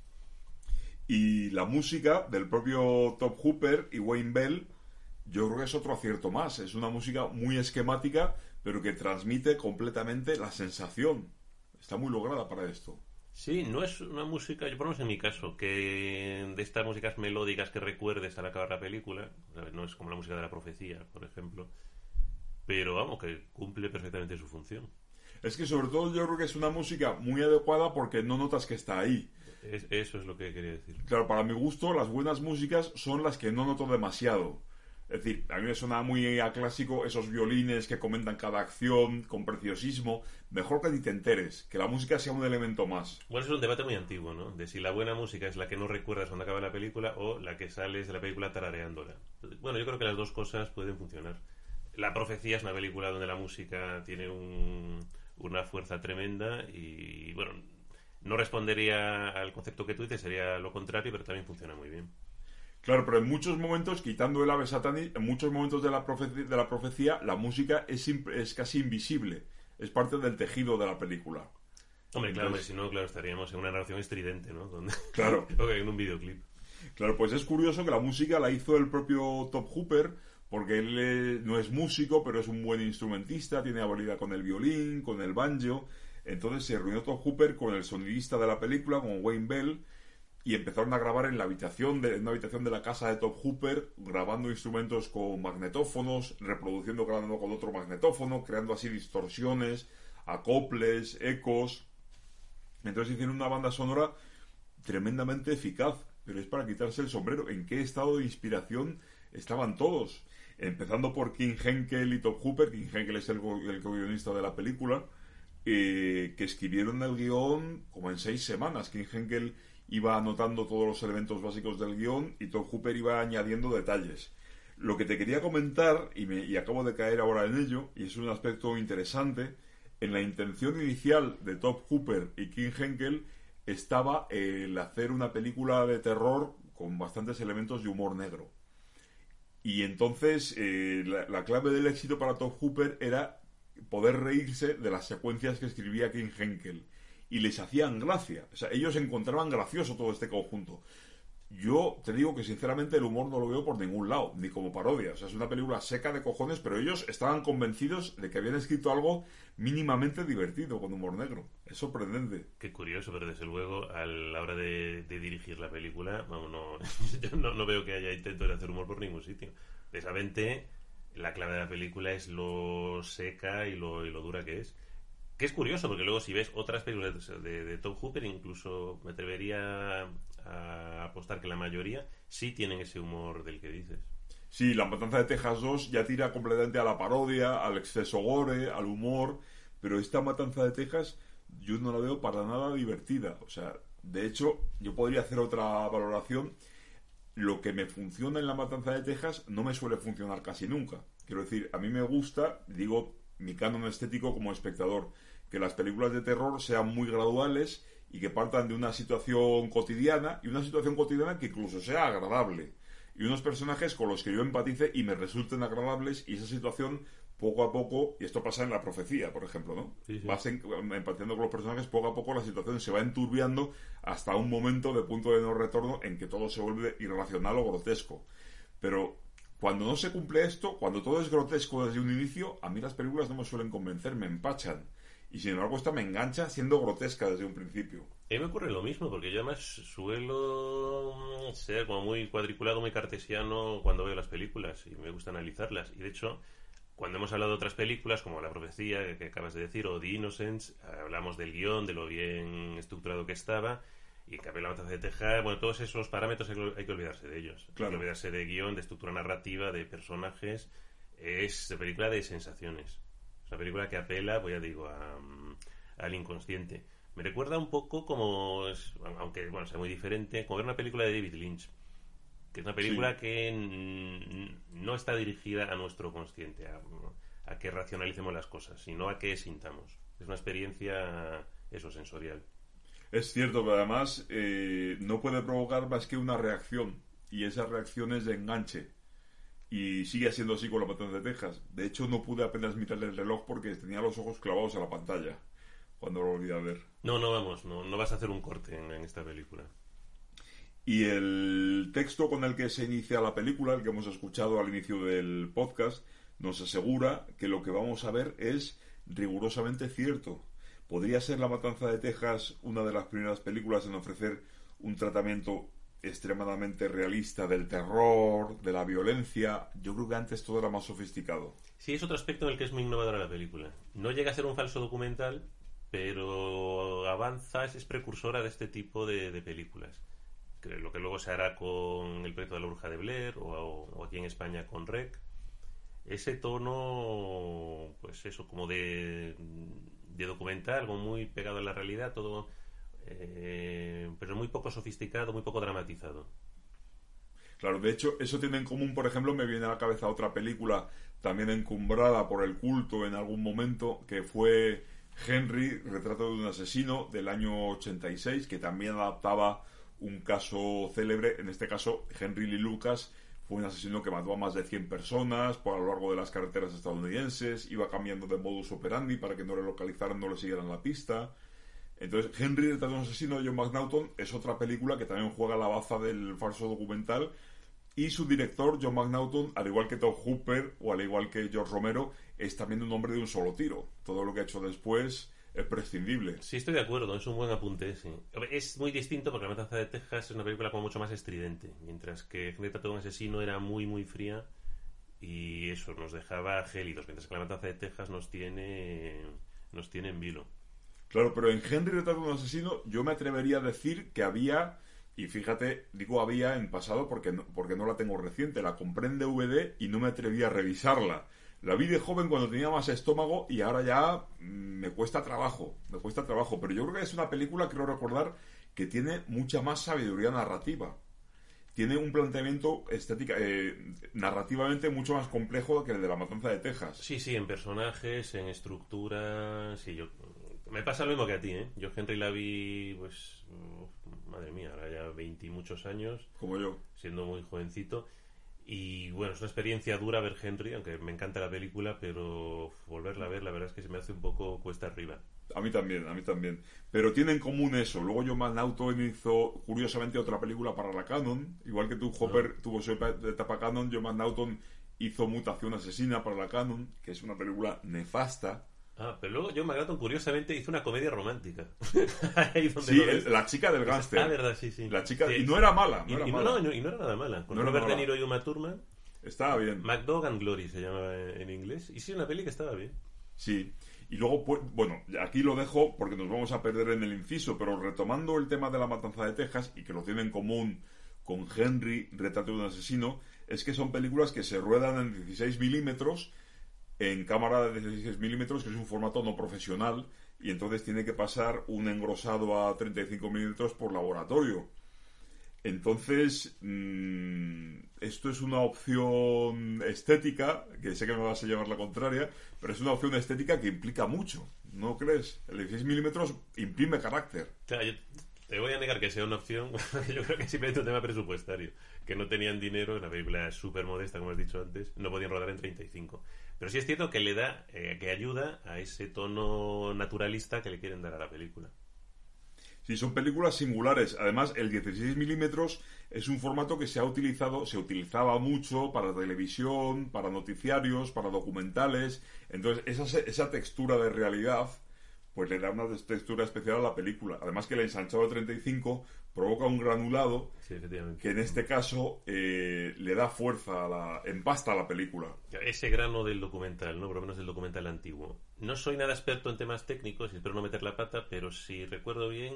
Y la música del propio Top Hooper y Wayne Bell, yo creo que es otro acierto más. Es una música muy esquemática, pero que transmite completamente la sensación. Está muy lograda para esto. Sí, no es una música, yo por lo menos en mi caso, que de estas músicas melódicas que recuerdes al acabar la película, ¿sabes? No es como la música de La Profecía, por ejemplo, pero vamos, que cumple perfectamente su función. Es que sobre todo yo creo que es una música muy adecuada porque no notas que está ahí. Eso es lo que quería decir. Claro, para mi gusto, las buenas músicas son las que no noto demasiado. Es decir, a mí me suena muy a clásico esos violines que comentan cada acción con preciosismo. Mejor que ni te enteres, que la música sea un elemento más. Bueno, es un debate muy antiguo, ¿no? De si la buena música es la que no recuerdas cuando acaba la película o la que sales de la película tarareándola. Bueno, yo creo que las dos cosas pueden funcionar. La Profecía es una película donde la música tiene una fuerza tremenda y, bueno, no respondería al concepto que tú dices, sería lo contrario, pero también funciona muy bien. Claro, pero en muchos momentos, quitando el Ave Satani, en muchos momentos de la profecía, la música es casi invisible. Es parte del tejido de la película. Hombre, claro, si no, claro, estaríamos en una narración estridente, ¿no? Claro. En un videoclip. Claro, pues es curioso que la música la hizo el propio Top Hooper, porque él no es músico, pero es un buen instrumentista, tiene habilidad con el violín, con el banjo. Entonces se reunió Top Hooper con el sonidista de la película, con Wayne Bell, y empezaron a grabar en una habitación de la casa de Top Hooper, grabando instrumentos con magnetófonos, grabando con otro magnetófono, creando así distorsiones, acoples, ecos. Entonces hicieron una banda sonora tremendamente eficaz, pero es para quitarse el sombrero. ¿En qué estado de inspiración estaban todos? Empezando por King Henkel y Top Hooper. King Henkel es el co-guionista de la película, que escribieron el guión como en 6 semanas. King Henkel iba anotando todos los elementos básicos del guión y Top Hooper iba añadiendo detalles. Lo que te quería comentar, y acabo de caer ahora en ello, y es un aspecto interesante, en la intención inicial de Top Hooper y King Henkel estaba el hacer una película de terror con bastantes elementos de humor negro. Y entonces la clave del éxito para Top Hooper era poder reírse de las secuencias que escribía King Henkel. Y les hacían gracia. O sea, ellos encontraban gracioso todo este conjunto. Yo te digo que sinceramente el humor no lo veo por ningún lado, ni como parodia. O sea, es una película seca de cojones, pero ellos estaban convencidos de que habían escrito algo mínimamente divertido con humor negro. Es sorprendente. Qué curioso, pero desde luego a la hora de dirigir la película, vamos, yo no veo que haya intento de hacer humor por ningún sitio. Precisamente la clave de la película es lo seca y lo dura que es. Que es curioso, porque luego si ves otras películas de Top Hooper, incluso me atrevería a apostar que la mayoría sí tienen ese humor del que dices. Sí, La Matanza de Texas 2 ya tira completamente a la parodia, al exceso gore, al humor, pero esta Matanza de Texas yo no la veo para nada divertida. O sea, de hecho, yo podría hacer otra valoración. lo que me funciona en La Matanza de Texas no me suele funcionar casi nunca. Quiero decir, a mí me gusta, digo, mi canon estético como espectador, que las películas de terror sean muy graduales y que partan de una situación cotidiana, y una situación cotidiana que incluso sea agradable, y unos personajes con los que yo empatice y me resulten agradables, y esa situación poco a poco, y esto pasa en La Profecía, por ejemplo, ¿no? Sí, sí. Vas empatizando con los personajes, poco a poco la situación se va enturbiando hasta un momento de punto de no retorno en que todo se vuelve irracional o grotesco. Pero cuando no se cumple esto, cuando todo es grotesco desde un inicio, a mí las películas no me suelen convencer, me empachan. Y sin embargo esta me engancha siendo grotesca desde un principio. A mí me ocurre lo mismo, porque yo además suelo ser como muy cuadriculado, muy cartesiano cuando veo las películas, y me gusta analizarlas. Y de hecho, cuando hemos hablado de otras películas, como La Profecía, que acabas de decir, o The Innocents, hablamos del guión, de lo bien estructurado que estaba, y en cambio La Matanza de Texas, bueno, todos esos parámetros hay que olvidarse de ellos. Claro. Hay que olvidarse de guión, de estructura narrativa, de personajes. Es de película de sensaciones. Es una película que apela, pues ya digo, al inconsciente. Me recuerda un poco como, aunque bueno, sea muy diferente, como ver una película de David Lynch, que es una película Sí. que no está dirigida a nuestro consciente, a que racionalicemos las cosas, sino a que sintamos. Es una experiencia, eso, sensorial. Es cierto, pero además no puede provocar más que una reacción, y esa reacción es de enganche. Y sigue siendo así con La Matanza de Texas. De hecho, no pude apenas mirar el reloj porque tenía los ojos clavados a la pantalla cuando lo volví a ver. No vas a hacer un corte en esta película. Y el texto con el que se inicia la película, el que hemos escuchado al inicio del podcast, nos asegura que lo que vamos a ver es rigurosamente cierto. ¿Podría ser La Matanza de Texas una de las primeras películas en ofrecer un tratamiento extremadamente realista del terror, de la violencia? Yo creo que antes todo era más sofisticado. Sí, es otro aspecto en el que es muy innovadora la película. No llega a ser un falso documental, pero avanza, es precursora de este tipo de películas. Que lo que luego se hará con El proyecto de la bruja de Blair o aquí en España con REC. Ese tono, pues eso, como de documental, algo muy pegado a la realidad, todo, pero muy poco sofisticado, muy poco dramatizado. Claro, de hecho, eso tiene en común, por ejemplo, me viene a la cabeza otra película también encumbrada por el culto en algún momento, que fue Henry, retrato de un asesino, del año 86, que también adaptaba un caso célebre. En este caso, Henry Lee Lucas fue un asesino que mató a más de 100 personas por a lo largo de las carreteras estadounidenses, iba cambiando de modus operandi para que no le localizaran, no le siguieran la pista. Entonces, Henry, retrato de un asesino de John McNaughton, es otra película que también juega la baza del falso documental, y su director, John McNaughton, al igual que Tobe Hooper o al igual que George Romero, es también un hombre de un solo tiro. Todo lo que ha hecho después es prescindible. Sí, estoy de acuerdo, es un buen apunte, sí. Es muy distinto porque La Matanza de Texas es una película como mucho más estridente, mientras que Retrato de un asesino era muy, muy fría y eso, nos dejaba gélidos, mientras que La Matanza de Texas nos tiene en vilo. Claro, pero en Henry, retrato de un asesino, yo me atrevería a decir que había, y fíjate, digo había en pasado porque no la tengo reciente, la compré en DVD y no me atreví a revisarla. La vi de joven cuando tenía más estómago y ahora ya me cuesta trabajo, pero yo creo que es una película, creo recordar, que tiene mucha más sabiduría narrativa. Tiene un planteamiento narrativamente mucho más complejo que el de La Matanza de Texas. Sí, en personajes, en estructura, sí, me pasa lo mismo que a ti, ¿eh? Yo Henry la vi, pues, madre mía, ahora ya 20 y muchos años. Como yo. Siendo muy jovencito. Y bueno, es una experiencia dura ver Henry, aunque me encanta la película, pero volverla a ver, la verdad es que se me hace un poco cuesta arriba. A mí también. Pero tiene en común eso. Luego John McNaughton hizo, curiosamente, otra película para la Canon. Igual que Hopper tuvo su etapa Canon, John McNaughton hizo Mutación Asesina para la Canon, que es una película nefasta. Pero luego John McNaughton, curiosamente, hizo una comedia romántica. Ahí donde Sí, La chica del gángster. Verdad, sí. La chica, Sí, y no era mala. y no era nada mala. Con No era Robert mala. De Niro y Uma Thurman. Estaba bien. McDog and Glory se llamaba en inglés. Y sí, una peli que estaba bien. Sí. Y luego, pues, bueno, aquí lo dejo porque nos vamos a perder en el inciso, pero retomando el tema de La Matanza de Texas, y que lo tiene en común con Henry, retrato de un asesino, es que son películas que se ruedan en 16 milímetros, en cámara de 16 milímetros, que es un formato no profesional, y entonces tiene que pasar un engrosado a 35 milímetros por laboratorio. Entonces, esto es una opción estética, que sé que me vas a llevar la contraria, pero es una opción estética que implica mucho, ¿no crees? El 16 milímetros imprime carácter. Claro, yo te voy a negar que sea una opción. Yo creo que es simplemente un tema presupuestario, que no tenían dinero, una película súper modesta, como has dicho antes, no podían rodar en 35. Pero sí es cierto que le da, que ayuda a ese tono naturalista que le quieren dar a la película. Sí, son películas singulares. Además, el 16 milímetros es un formato que se utilizaba mucho para televisión, para noticiarios, para documentales. Entonces, esa textura de realidad, pues le da una textura especial a la película. Además que el ensanchado de 35 provoca un granulado, sí, efectivamente, que en este caso le da fuerza, empasta a la película. Ese grano del documental, ¿no? Por lo menos del documental antiguo. No soy nada experto en temas técnicos y espero no meter la pata, pero si recuerdo bien,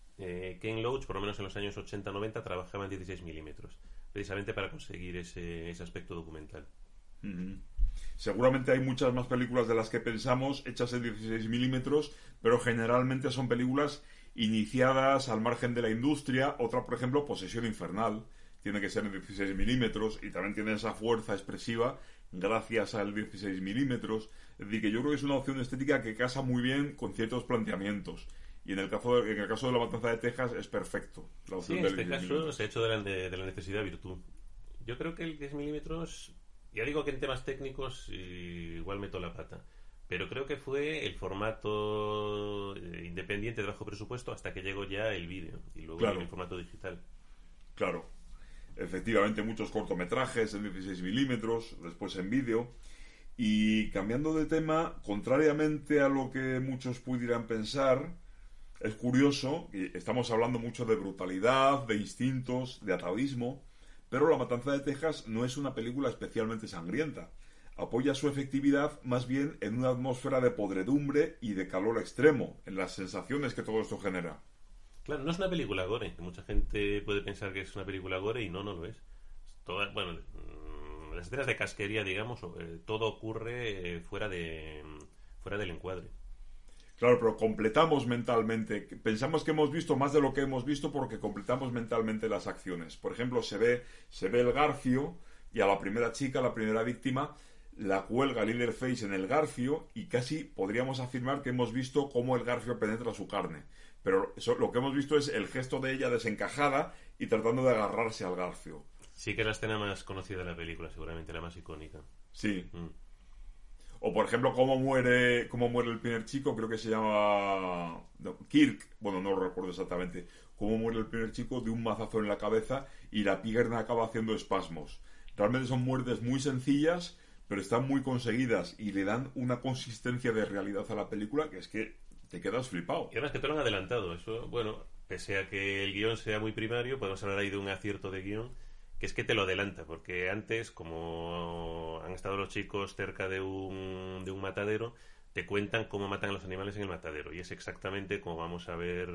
Ken Loach, por lo menos en los años 80-90, trabajaba en 16 milímetros, precisamente para conseguir ese aspecto documental. Uh-huh. Seguramente hay muchas más películas de las que pensamos hechas en 16 milímetros, pero generalmente son películas iniciadas al margen de la industria. Otra, por ejemplo, Posesión Infernal, tiene que ser en 16 milímetros y también tiene esa fuerza expresiva gracias al 16 milímetros. Es decir, que yo creo que es una opción estética que casa muy bien con ciertos planteamientos. Y en el caso de La Matanza de Texas es perfecto. La opción sí, en este caso milímetros. se ha hecho de la necesidad virtud. Yo creo que el 10 milímetros, ya digo que en temas técnicos igual meto la pata, pero creo que fue el formato independiente de bajo presupuesto hasta que llegó ya el vídeo y luego Claro. el formato digital. Claro. Efectivamente, muchos cortometrajes en 16 milímetros, después en vídeo. Y cambiando de tema, contrariamente a lo que muchos pudieran pensar, es curioso, y estamos hablando mucho de brutalidad, de instintos, de atavismo, pero La Matanza de Texas no es una película especialmente sangrienta. Apoya su efectividad más bien en una atmósfera de podredumbre y de calor extremo, en las sensaciones que todo esto genera. Claro, no es una película gore. Mucha gente puede pensar que es una película gore y no lo es. Bueno, las escenas de casquería, digamos, todo ocurre fuera del encuadre. Claro, pero completamos mentalmente. Pensamos que hemos visto más de lo que hemos visto porque completamos mentalmente las acciones. Por ejemplo, se ve el garfio y a la primera chica, la primera víctima, la cuelga Leatherface en el garfio y casi podríamos afirmar que hemos visto cómo el garfio penetra su carne. Pero lo que hemos visto es el gesto de ella desencajada y tratando de agarrarse al garfio. Sí que es la escena más conocida de la película, seguramente la más icónica. Sí. O por ejemplo, cómo muere el primer chico, creo que se llama Kirk, bueno, no lo recuerdo exactamente. Cómo muere el primer chico de un mazazo en la cabeza y la pierna acaba haciendo espasmos. Realmente son muertes muy sencillas, pero están muy conseguidas y le dan una consistencia de realidad a la película que es que te quedas flipado. Y además que te lo han adelantado. Eso, bueno, pese a que el guión sea muy primario, podemos hablar ahí de un acierto de guión, que es que te lo adelanta, porque antes, como han estado los chicos cerca de un matadero, te cuentan cómo matan a los animales en el matadero, y es exactamente como vamos a ver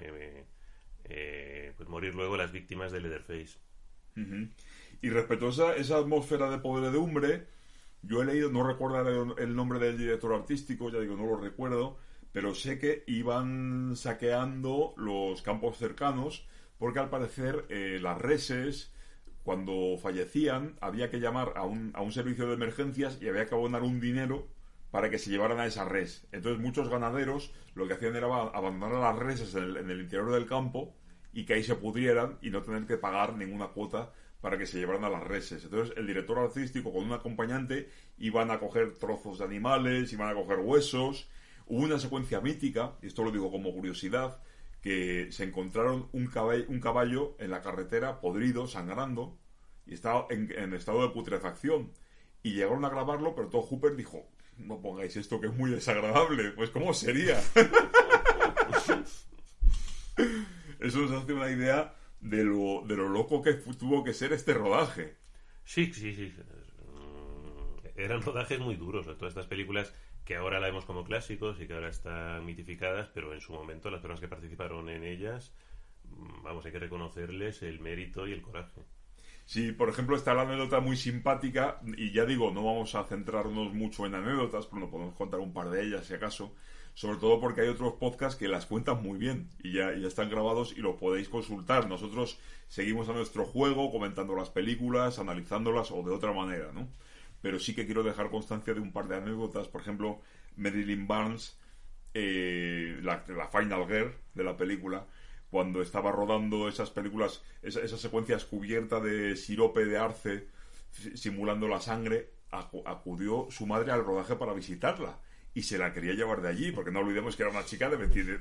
pues morir luego las víctimas de Leatherface. Uh-huh. Y respecto a esa atmósfera de podredumbre, yo he leído, no recuerdo el nombre del director artístico, ya digo, no lo recuerdo, pero sé que iban saqueando los campos cercanos porque al parecer las reses, cuando fallecían, había que llamar a un servicio de emergencias y había que abonar un dinero para que se llevaran a esa res. Entonces muchos ganaderos lo que hacían era abandonar las reses en el interior del campo y que ahí se pudrieran y no tener que pagar ninguna cuota para que se llevaran a las reses. Entonces el director artístico con un acompañante iban a coger trozos de animales, iban a coger huesos. Hubo una secuencia mítica, y esto lo digo como curiosidad, que se encontraron un caballo en la carretera podrido, sangrando, y estaba en estado de putrefacción. Y llegaron a grabarlo, pero Tobe Hooper dijo, no pongáis esto que es muy desagradable. Pues ¿cómo sería? Eso nos hace una idea de lo loco que tuvo que ser este rodaje. Sí. Eran rodajes muy duros. Todas estas películas que ahora la vemos como clásicos y que ahora están mitificadas, pero en su momento las personas que participaron en ellas, vamos, hay que reconocerles el mérito y el coraje. Sí, por ejemplo, está la anécdota muy simpática, y ya digo, no vamos a centrarnos mucho en anécdotas, pero no podemos contar un par de ellas si acaso, sobre todo porque hay otros podcasts que las cuentan muy bien y ya están grabados y lo podéis consultar. Nosotros seguimos a nuestro juego, comentando las películas, analizándolas o de otra manera, ¿no? Pero sí que quiero dejar constancia de un par de anécdotas. Por ejemplo, Marilyn Barnes, la Final Girl de la película, cuando estaba rodando esas películas, esas secuencias cubiertas de sirope de arce, simulando la sangre, acudió su madre al rodaje para visitarla y se la quería llevar de allí, porque no olvidemos que era una chica de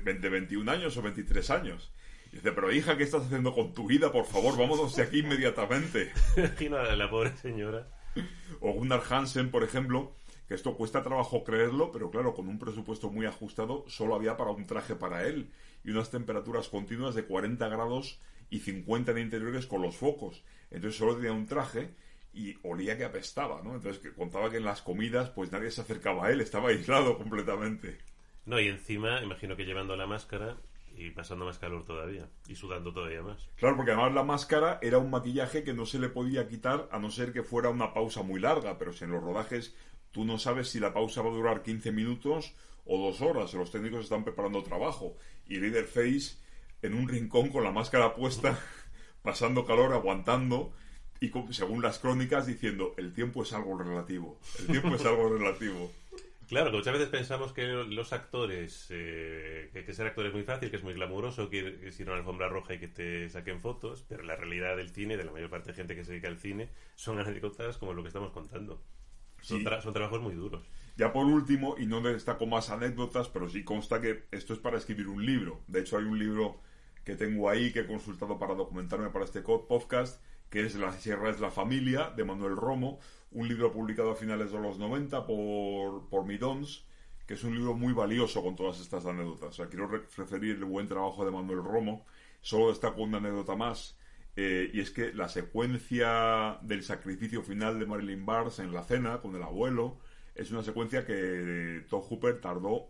21 años o 23 años. Y dice, pero hija, ¿qué estás haciendo con tu vida? Por favor, vámonos de aquí inmediatamente. Imagino a la pobre señora. O Gunnar Hansen, por ejemplo, que esto cuesta trabajo creerlo, pero claro, con un presupuesto muy ajustado, solo había para un traje para él y unas temperaturas continuas de 40 grados y 50 en interiores con los focos. Entonces solo tenía un traje y olía que apestaba, ¿no? Entonces que contaba que en las comidas pues nadie se acercaba a él, estaba aislado completamente. No, y encima, imagino que llevando la máscara y pasando más calor todavía y sudando todavía más. Claro, porque además la máscara era un maquillaje que no se le podía quitar a no ser que fuera una pausa muy larga, pero si en los rodajes tú no sabes si la pausa va a durar 15 minutos o 2 horas, los técnicos están preparando trabajo y Leatherface en un rincón con la máscara puesta, pasando calor, aguantando y según las crónicas diciendo, el tiempo es algo relativo, el tiempo es algo relativo. Claro, que muchas veces pensamos que los actores, que ser actor es muy fácil, que es muy glamuroso, que es ir a una alfombra roja y que te saquen fotos, pero la realidad del cine, de la mayor parte de gente que se dedica al cine, son anécdotas como lo que estamos contando. Son, Sí. son trabajos muy duros. Ya por último, y no destaco más anécdotas, pero sí consta que esto es para escribir un libro. De hecho, hay un libro que tengo ahí que he consultado para documentarme para este podcast, que es La Sierra es la Familia, de Manuel Romo, un libro publicado a finales de los 90 por Midons, que es un libro muy valioso con todas estas anécdotas. O sea, quiero referir el buen trabajo de Manuel Romo. Solo destaco una anécdota más, y es que la secuencia del sacrificio final de Marilyn Barnes en la cena con el abuelo es una secuencia que Tobe Hooper tardó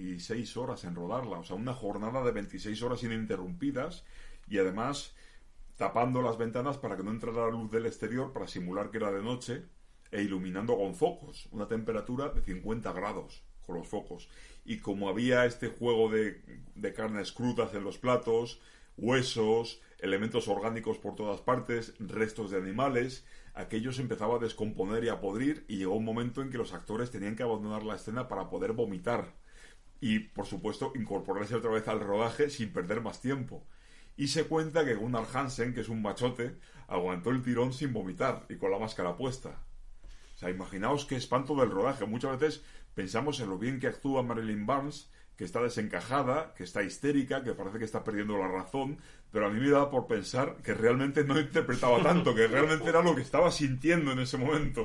26 horas en rodarla, o sea, una jornada de 26 horas ininterrumpidas, y además tapando las ventanas para que no entrara la luz del exterior para simular que era de noche, e iluminando con focos, una temperatura de 50 grados con los focos. Y como había este juego de carnes crudas en los platos, huesos, elementos orgánicos por todas partes, restos de animales, aquello se empezaba a descomponer y a podrir, y llegó un momento en que los actores tenían que abandonar la escena para poder vomitar y, por supuesto, incorporarse otra vez al rodaje sin perder más tiempo. Y se cuenta que Gunnar Hansen, que es un machote, aguantó el tirón sin vomitar y con la máscara puesta. O sea, imaginaos qué espanto del rodaje. Muchas veces pensamos en lo bien que actúa Marilyn Barnes, que está desencajada, que está histérica, que parece que está perdiendo la razón, pero a mí me daba por pensar que realmente no interpretaba tanto, que realmente era lo que estaba sintiendo en ese momento.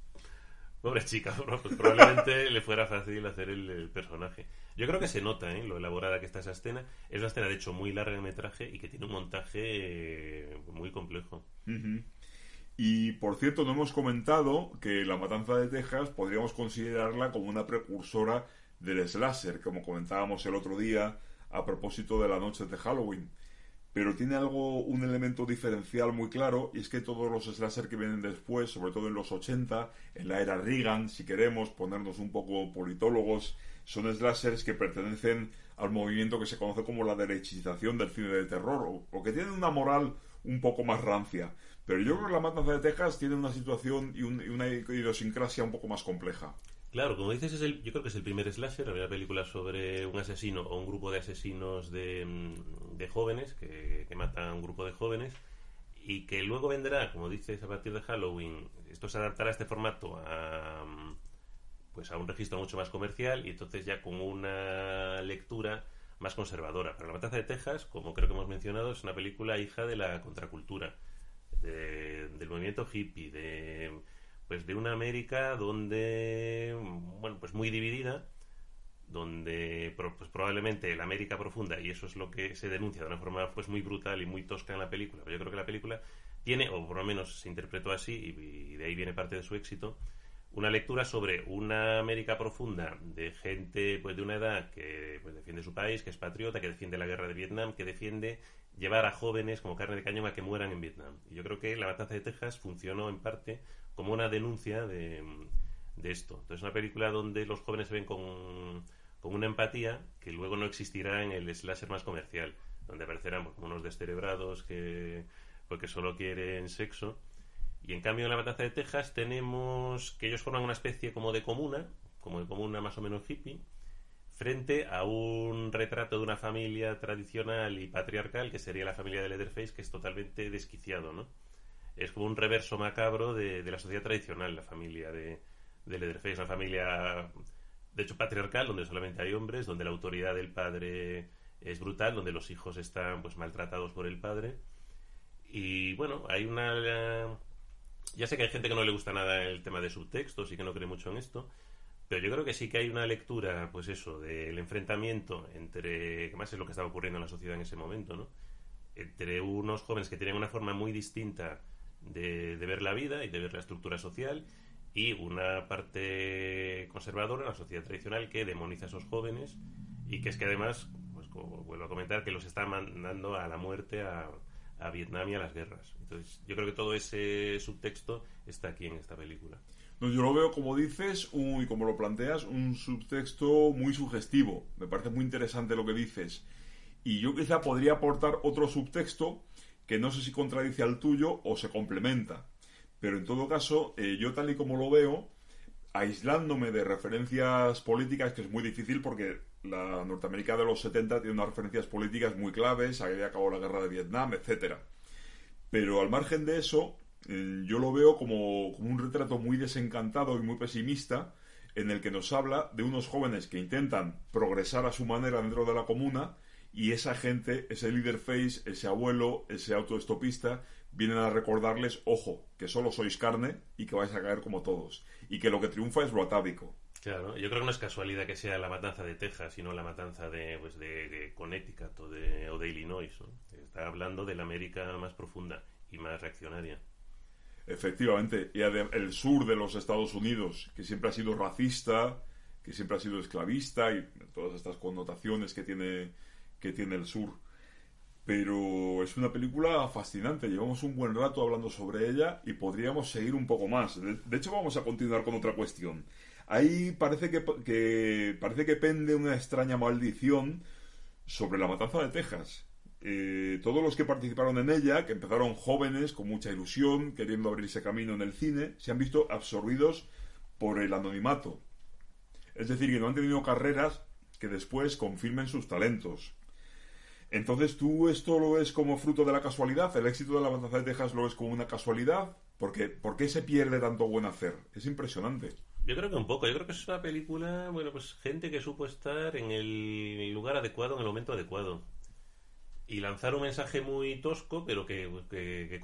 Pobre chica, ¿no? Pues probablemente le fuera fácil hacer el personaje. Yo creo que se nota, lo elaborada que está esa escena. Es una escena, de hecho, muy larga en metraje y que tiene un montaje muy complejo. Uh-huh. Y, por cierto, no hemos comentado que La Matanza de Texas podríamos considerarla como una precursora del slasher, como comentábamos el otro día a propósito de la noche de Halloween. Pero tiene un elemento diferencial muy claro, y es que todos los slasher que vienen después, sobre todo en los 80, en la era Reagan, si queremos ponernos un poco politólogos, son slashers que pertenecen al movimiento que se conoce como la derechización del cine de terror, o que tienen una moral un poco más rancia. Pero yo creo que La Matanza de Texas tiene una situación y una idiosincrasia un poco más compleja. Claro, como dices, yo creo que es el primer slasher, la primera película sobre un asesino o un grupo de asesinos de jóvenes que matan a un grupo de jóvenes, y que luego vendrá, como dices, a partir de Halloween, esto se adaptará a este formato a un registro mucho más comercial, y entonces ya con una lectura más conservadora. Pero La Matanza de Texas, como creo que hemos mencionado, es una película hija de la contracultura, del movimiento hippie, de una América donde, pues muy dividida, donde pues probablemente la América profunda, y eso es lo que se denuncia de una forma pues muy brutal y muy tosca en la película, pero yo creo que la película tiene, o por lo menos se interpretó así, y de ahí viene parte de su éxito, una lectura sobre una América profunda de gente pues de una edad que pues, defiende su país, que es patriota, que defiende la guerra de Vietnam, que defiende llevar a jóvenes como carne de cañón a que mueran en Vietnam. Y yo creo que La matanza de Texas funcionó en parte como una denuncia de esto. Entonces, una película donde los jóvenes se ven con una empatía que luego no existirá en el slasher más comercial, donde aparecerán pues, como unos descerebrados que solo quieren sexo. Y en cambio en La matanza de Texas tenemos que ellos forman una especie como de comuna más o menos hippie, frente a un retrato de una familia tradicional y patriarcal que sería la familia de Leatherface, que es totalmente desquiciado, ¿no? Es como un reverso macabro de la sociedad tradicional, la familia de Leatherface, una familia de hecho patriarcal, donde solamente hay hombres, donde la autoridad del padre es brutal, donde los hijos están pues maltratados por el padre. Y bueno, hay una... Ya sé que hay gente que no le gusta nada el tema de subtextos y que no cree mucho en esto, pero yo creo que sí que hay una lectura, pues eso, del enfrentamiento entre, que más es lo que estaba ocurriendo en la sociedad en ese momento, ¿no? Entre unos jóvenes que tienen una forma muy distinta de ver la vida y de ver la estructura social, y una parte conservadora, la sociedad tradicional, que demoniza a esos jóvenes y que es que además, pues como vuelvo a comentar, que los está mandando a la muerte, a Vietnam y a las guerras. Entonces yo creo que todo ese subtexto está aquí en esta película. No, yo lo veo, como dices, y como lo planteas, un subtexto muy sugestivo. Me parece muy interesante lo que dices. Y yo quizá podría aportar otro subtexto que no sé si contradice al tuyo o se complementa. Pero en todo caso, yo tal y como lo veo, aislándome de referencias políticas, que es muy difícil porque la Norteamérica de los 70 tiene unas referencias políticas muy claves, había acabado la guerra de Vietnam, etcétera. Pero al margen de eso, yo lo veo como un retrato muy desencantado y muy pesimista, en el que nos habla de unos jóvenes que intentan progresar a su manera dentro de la comuna, y esa gente, ese Leatherface, ese abuelo, ese autoestopista, vienen a recordarles, ojo, que solo sois carne y que vais a caer como todos, y que lo que triunfa es lo atávico. Claro, yo creo que no es casualidad que sea La matanza de Texas, sino La matanza de Connecticut o de Illinois, ¿no? Está hablando de la América más profunda y más reaccionaria. Efectivamente, y el sur de los Estados Unidos, que siempre ha sido racista, que siempre ha sido esclavista, y todas estas connotaciones que tiene el sur. Pero es una película fascinante, llevamos un buen rato hablando sobre ella y podríamos seguir un poco más. De hecho, vamos a continuar con otra cuestión. Ahí parece que pende una extraña maldición sobre La matanza de Texas. Todos los que participaron en ella, que empezaron jóvenes, con mucha ilusión, queriendo abrirse camino en el cine, se han visto absorbidos por el anonimato. Es decir, que no han tenido carreras que después confirmen sus talentos. Entonces, ¿tú esto lo ves como fruto de la casualidad? ¿El éxito de La matanza de Texas lo ves como una casualidad? ¿Por qué se pierde tanto buen hacer? Es impresionante. Yo creo que un poco. Yo creo que es una película, bueno, pues gente que supo estar en el lugar adecuado, en el momento adecuado. Y lanzar un mensaje muy tosco, pero que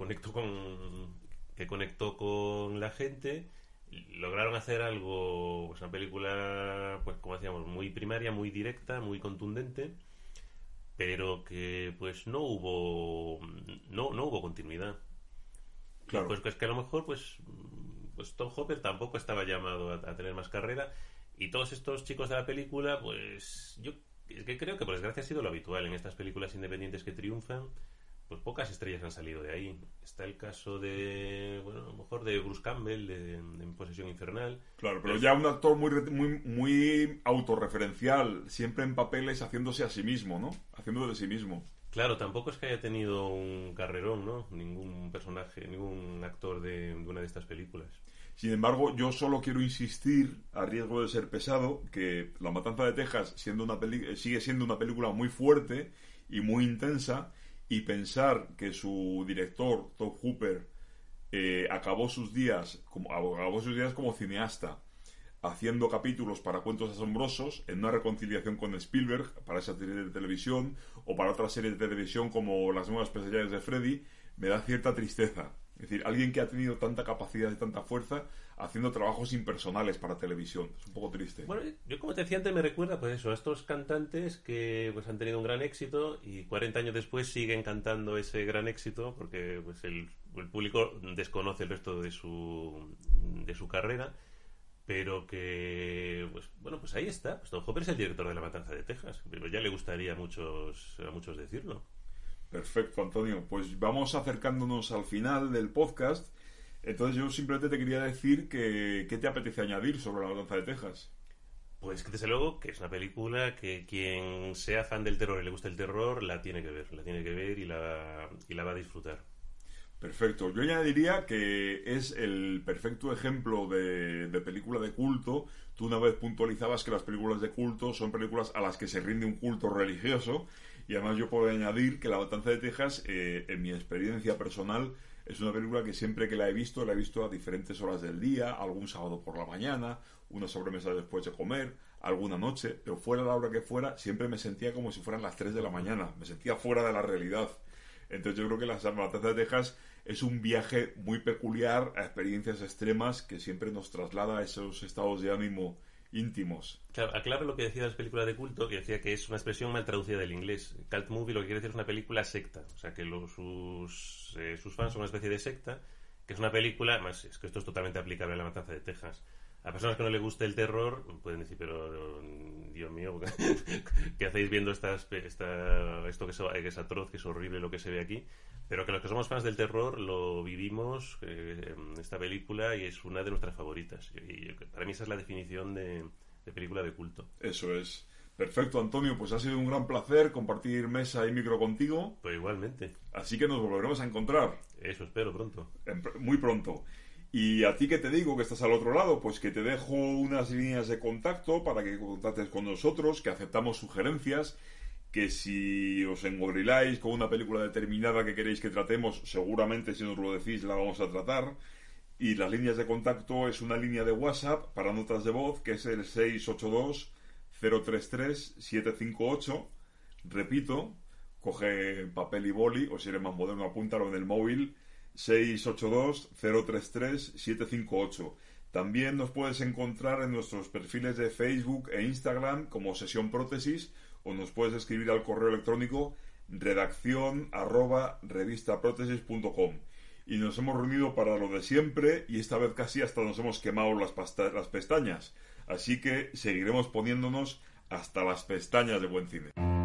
conectó con la gente. Lograron hacer algo, pues una película, pues como decíamos, muy primaria, muy directa, muy contundente, pero que pues no hubo continuidad. Claro. Pues es que a lo mejor pues Tom Hopper tampoco estaba llamado a tener más carrera, y todos estos chicos de la película, pues yo es que creo que por desgracia ha sido lo habitual en estas películas independientes que triunfan. Pues pocas estrellas han salido de ahí. Está el caso de, bueno, a lo mejor de Bruce Campbell en Posesión Infernal. Claro, pero ya un actor muy autorreferencial, siempre en papeles haciéndose a sí mismo, ¿no? Haciendo de sí mismo. Claro, tampoco es que haya tenido un carrerón, ¿no? Ningún personaje, ningún actor de una de estas películas. Sin embargo, yo solo quiero insistir, a riesgo de ser pesado, que La matanza de Texas sigue siendo una película muy fuerte y muy intensa, y pensar que su director, Tobe Hooper, acabó sus días como cineasta, haciendo capítulos para Cuentos Asombrosos, en una reconciliación con Spielberg para esa serie de televisión, o para otras series de televisión como Las nuevas pesadillas de Freddy, me da cierta tristeza. Es decir, alguien que ha tenido tanta capacidad y tanta fuerza haciendo trabajos impersonales para televisión. Es un poco triste. Bueno, yo como te decía antes, me recuerda pues eso, a estos cantantes que pues han tenido un gran éxito y 40 años después siguen cantando ese gran éxito porque pues el público desconoce el resto de su carrera, pero que, pues bueno, pues ahí está. Pues Tom Hopper es el director de La Matanza de Texas, pero ya le gustaría a muchos decirlo. Perfecto, Antonio. Pues vamos acercándonos al final del podcast. Entonces yo simplemente te quería decir que ¿qué te apetece añadir sobre La Matanza de Texas? Pues que desde luego que es una película que quien sea fan del terror y le guste el terror la tiene que ver y la va a disfrutar. Perfecto. Yo añadiría que es el perfecto ejemplo de película de culto. Tú una vez puntualizabas que las películas de culto son películas a las que se rinde un culto religioso. Y además yo puedo añadir que La Matanza de Texas, en mi experiencia personal, es una película que siempre que la he visto a diferentes horas del día, algún sábado por la mañana, una sobremesa después de comer, alguna noche, pero fuera la hora que fuera, siempre me sentía como si fueran las 3 de la mañana. Me sentía fuera de la realidad. Entonces yo creo que La Matanza de Texas es un viaje muy peculiar a experiencias extremas que siempre nos traslada a esos estados de ánimo íntimos. Claro, aclaro lo que decía de las películas de culto, que decía que es una expresión mal traducida del inglés. Cult movie lo que quiere decir es una película secta, o sea que sus fans son una especie de secta, que es una película, además es que esto es totalmente aplicable a La Matanza de Texas. A personas que no les guste el terror pueden decir, pero Dios mío, ¿qué hacéis viendo esto que es atroz, que es horrible lo que se ve aquí? Pero que los que somos fans del terror lo vivimos esta película y es una de nuestras favoritas. Y para mí esa es la definición de película de culto. Eso es. Perfecto, Antonio, pues ha sido un gran placer compartir mesa y micro contigo. Pues igualmente. Así que nos volveremos a encontrar. Eso espero pronto. Muy pronto. Y a ti que te digo que estás al otro lado, pues que te dejo unas líneas de contacto para que contactes con nosotros, que aceptamos sugerencias, que si os engorriláis con una película determinada que queréis que tratemos, seguramente si nos lo decís la vamos a tratar. Y las líneas de contacto es una línea de WhatsApp para notas de voz, que es el 682-033-758. Repito, coge papel y boli, o si eres más moderno, apúntalo en el móvil, 682-033-758. También nos puedes encontrar en nuestros perfiles de Facebook e Instagram como Sesión Prótesis, o nos puedes escribir al correo electrónico redacción@revistaprotesis.com. Y nos hemos reunido para lo de siempre, y esta vez casi hasta nos hemos quemado las pestañas. Así que seguiremos poniéndonos hasta las pestañas de buen cine.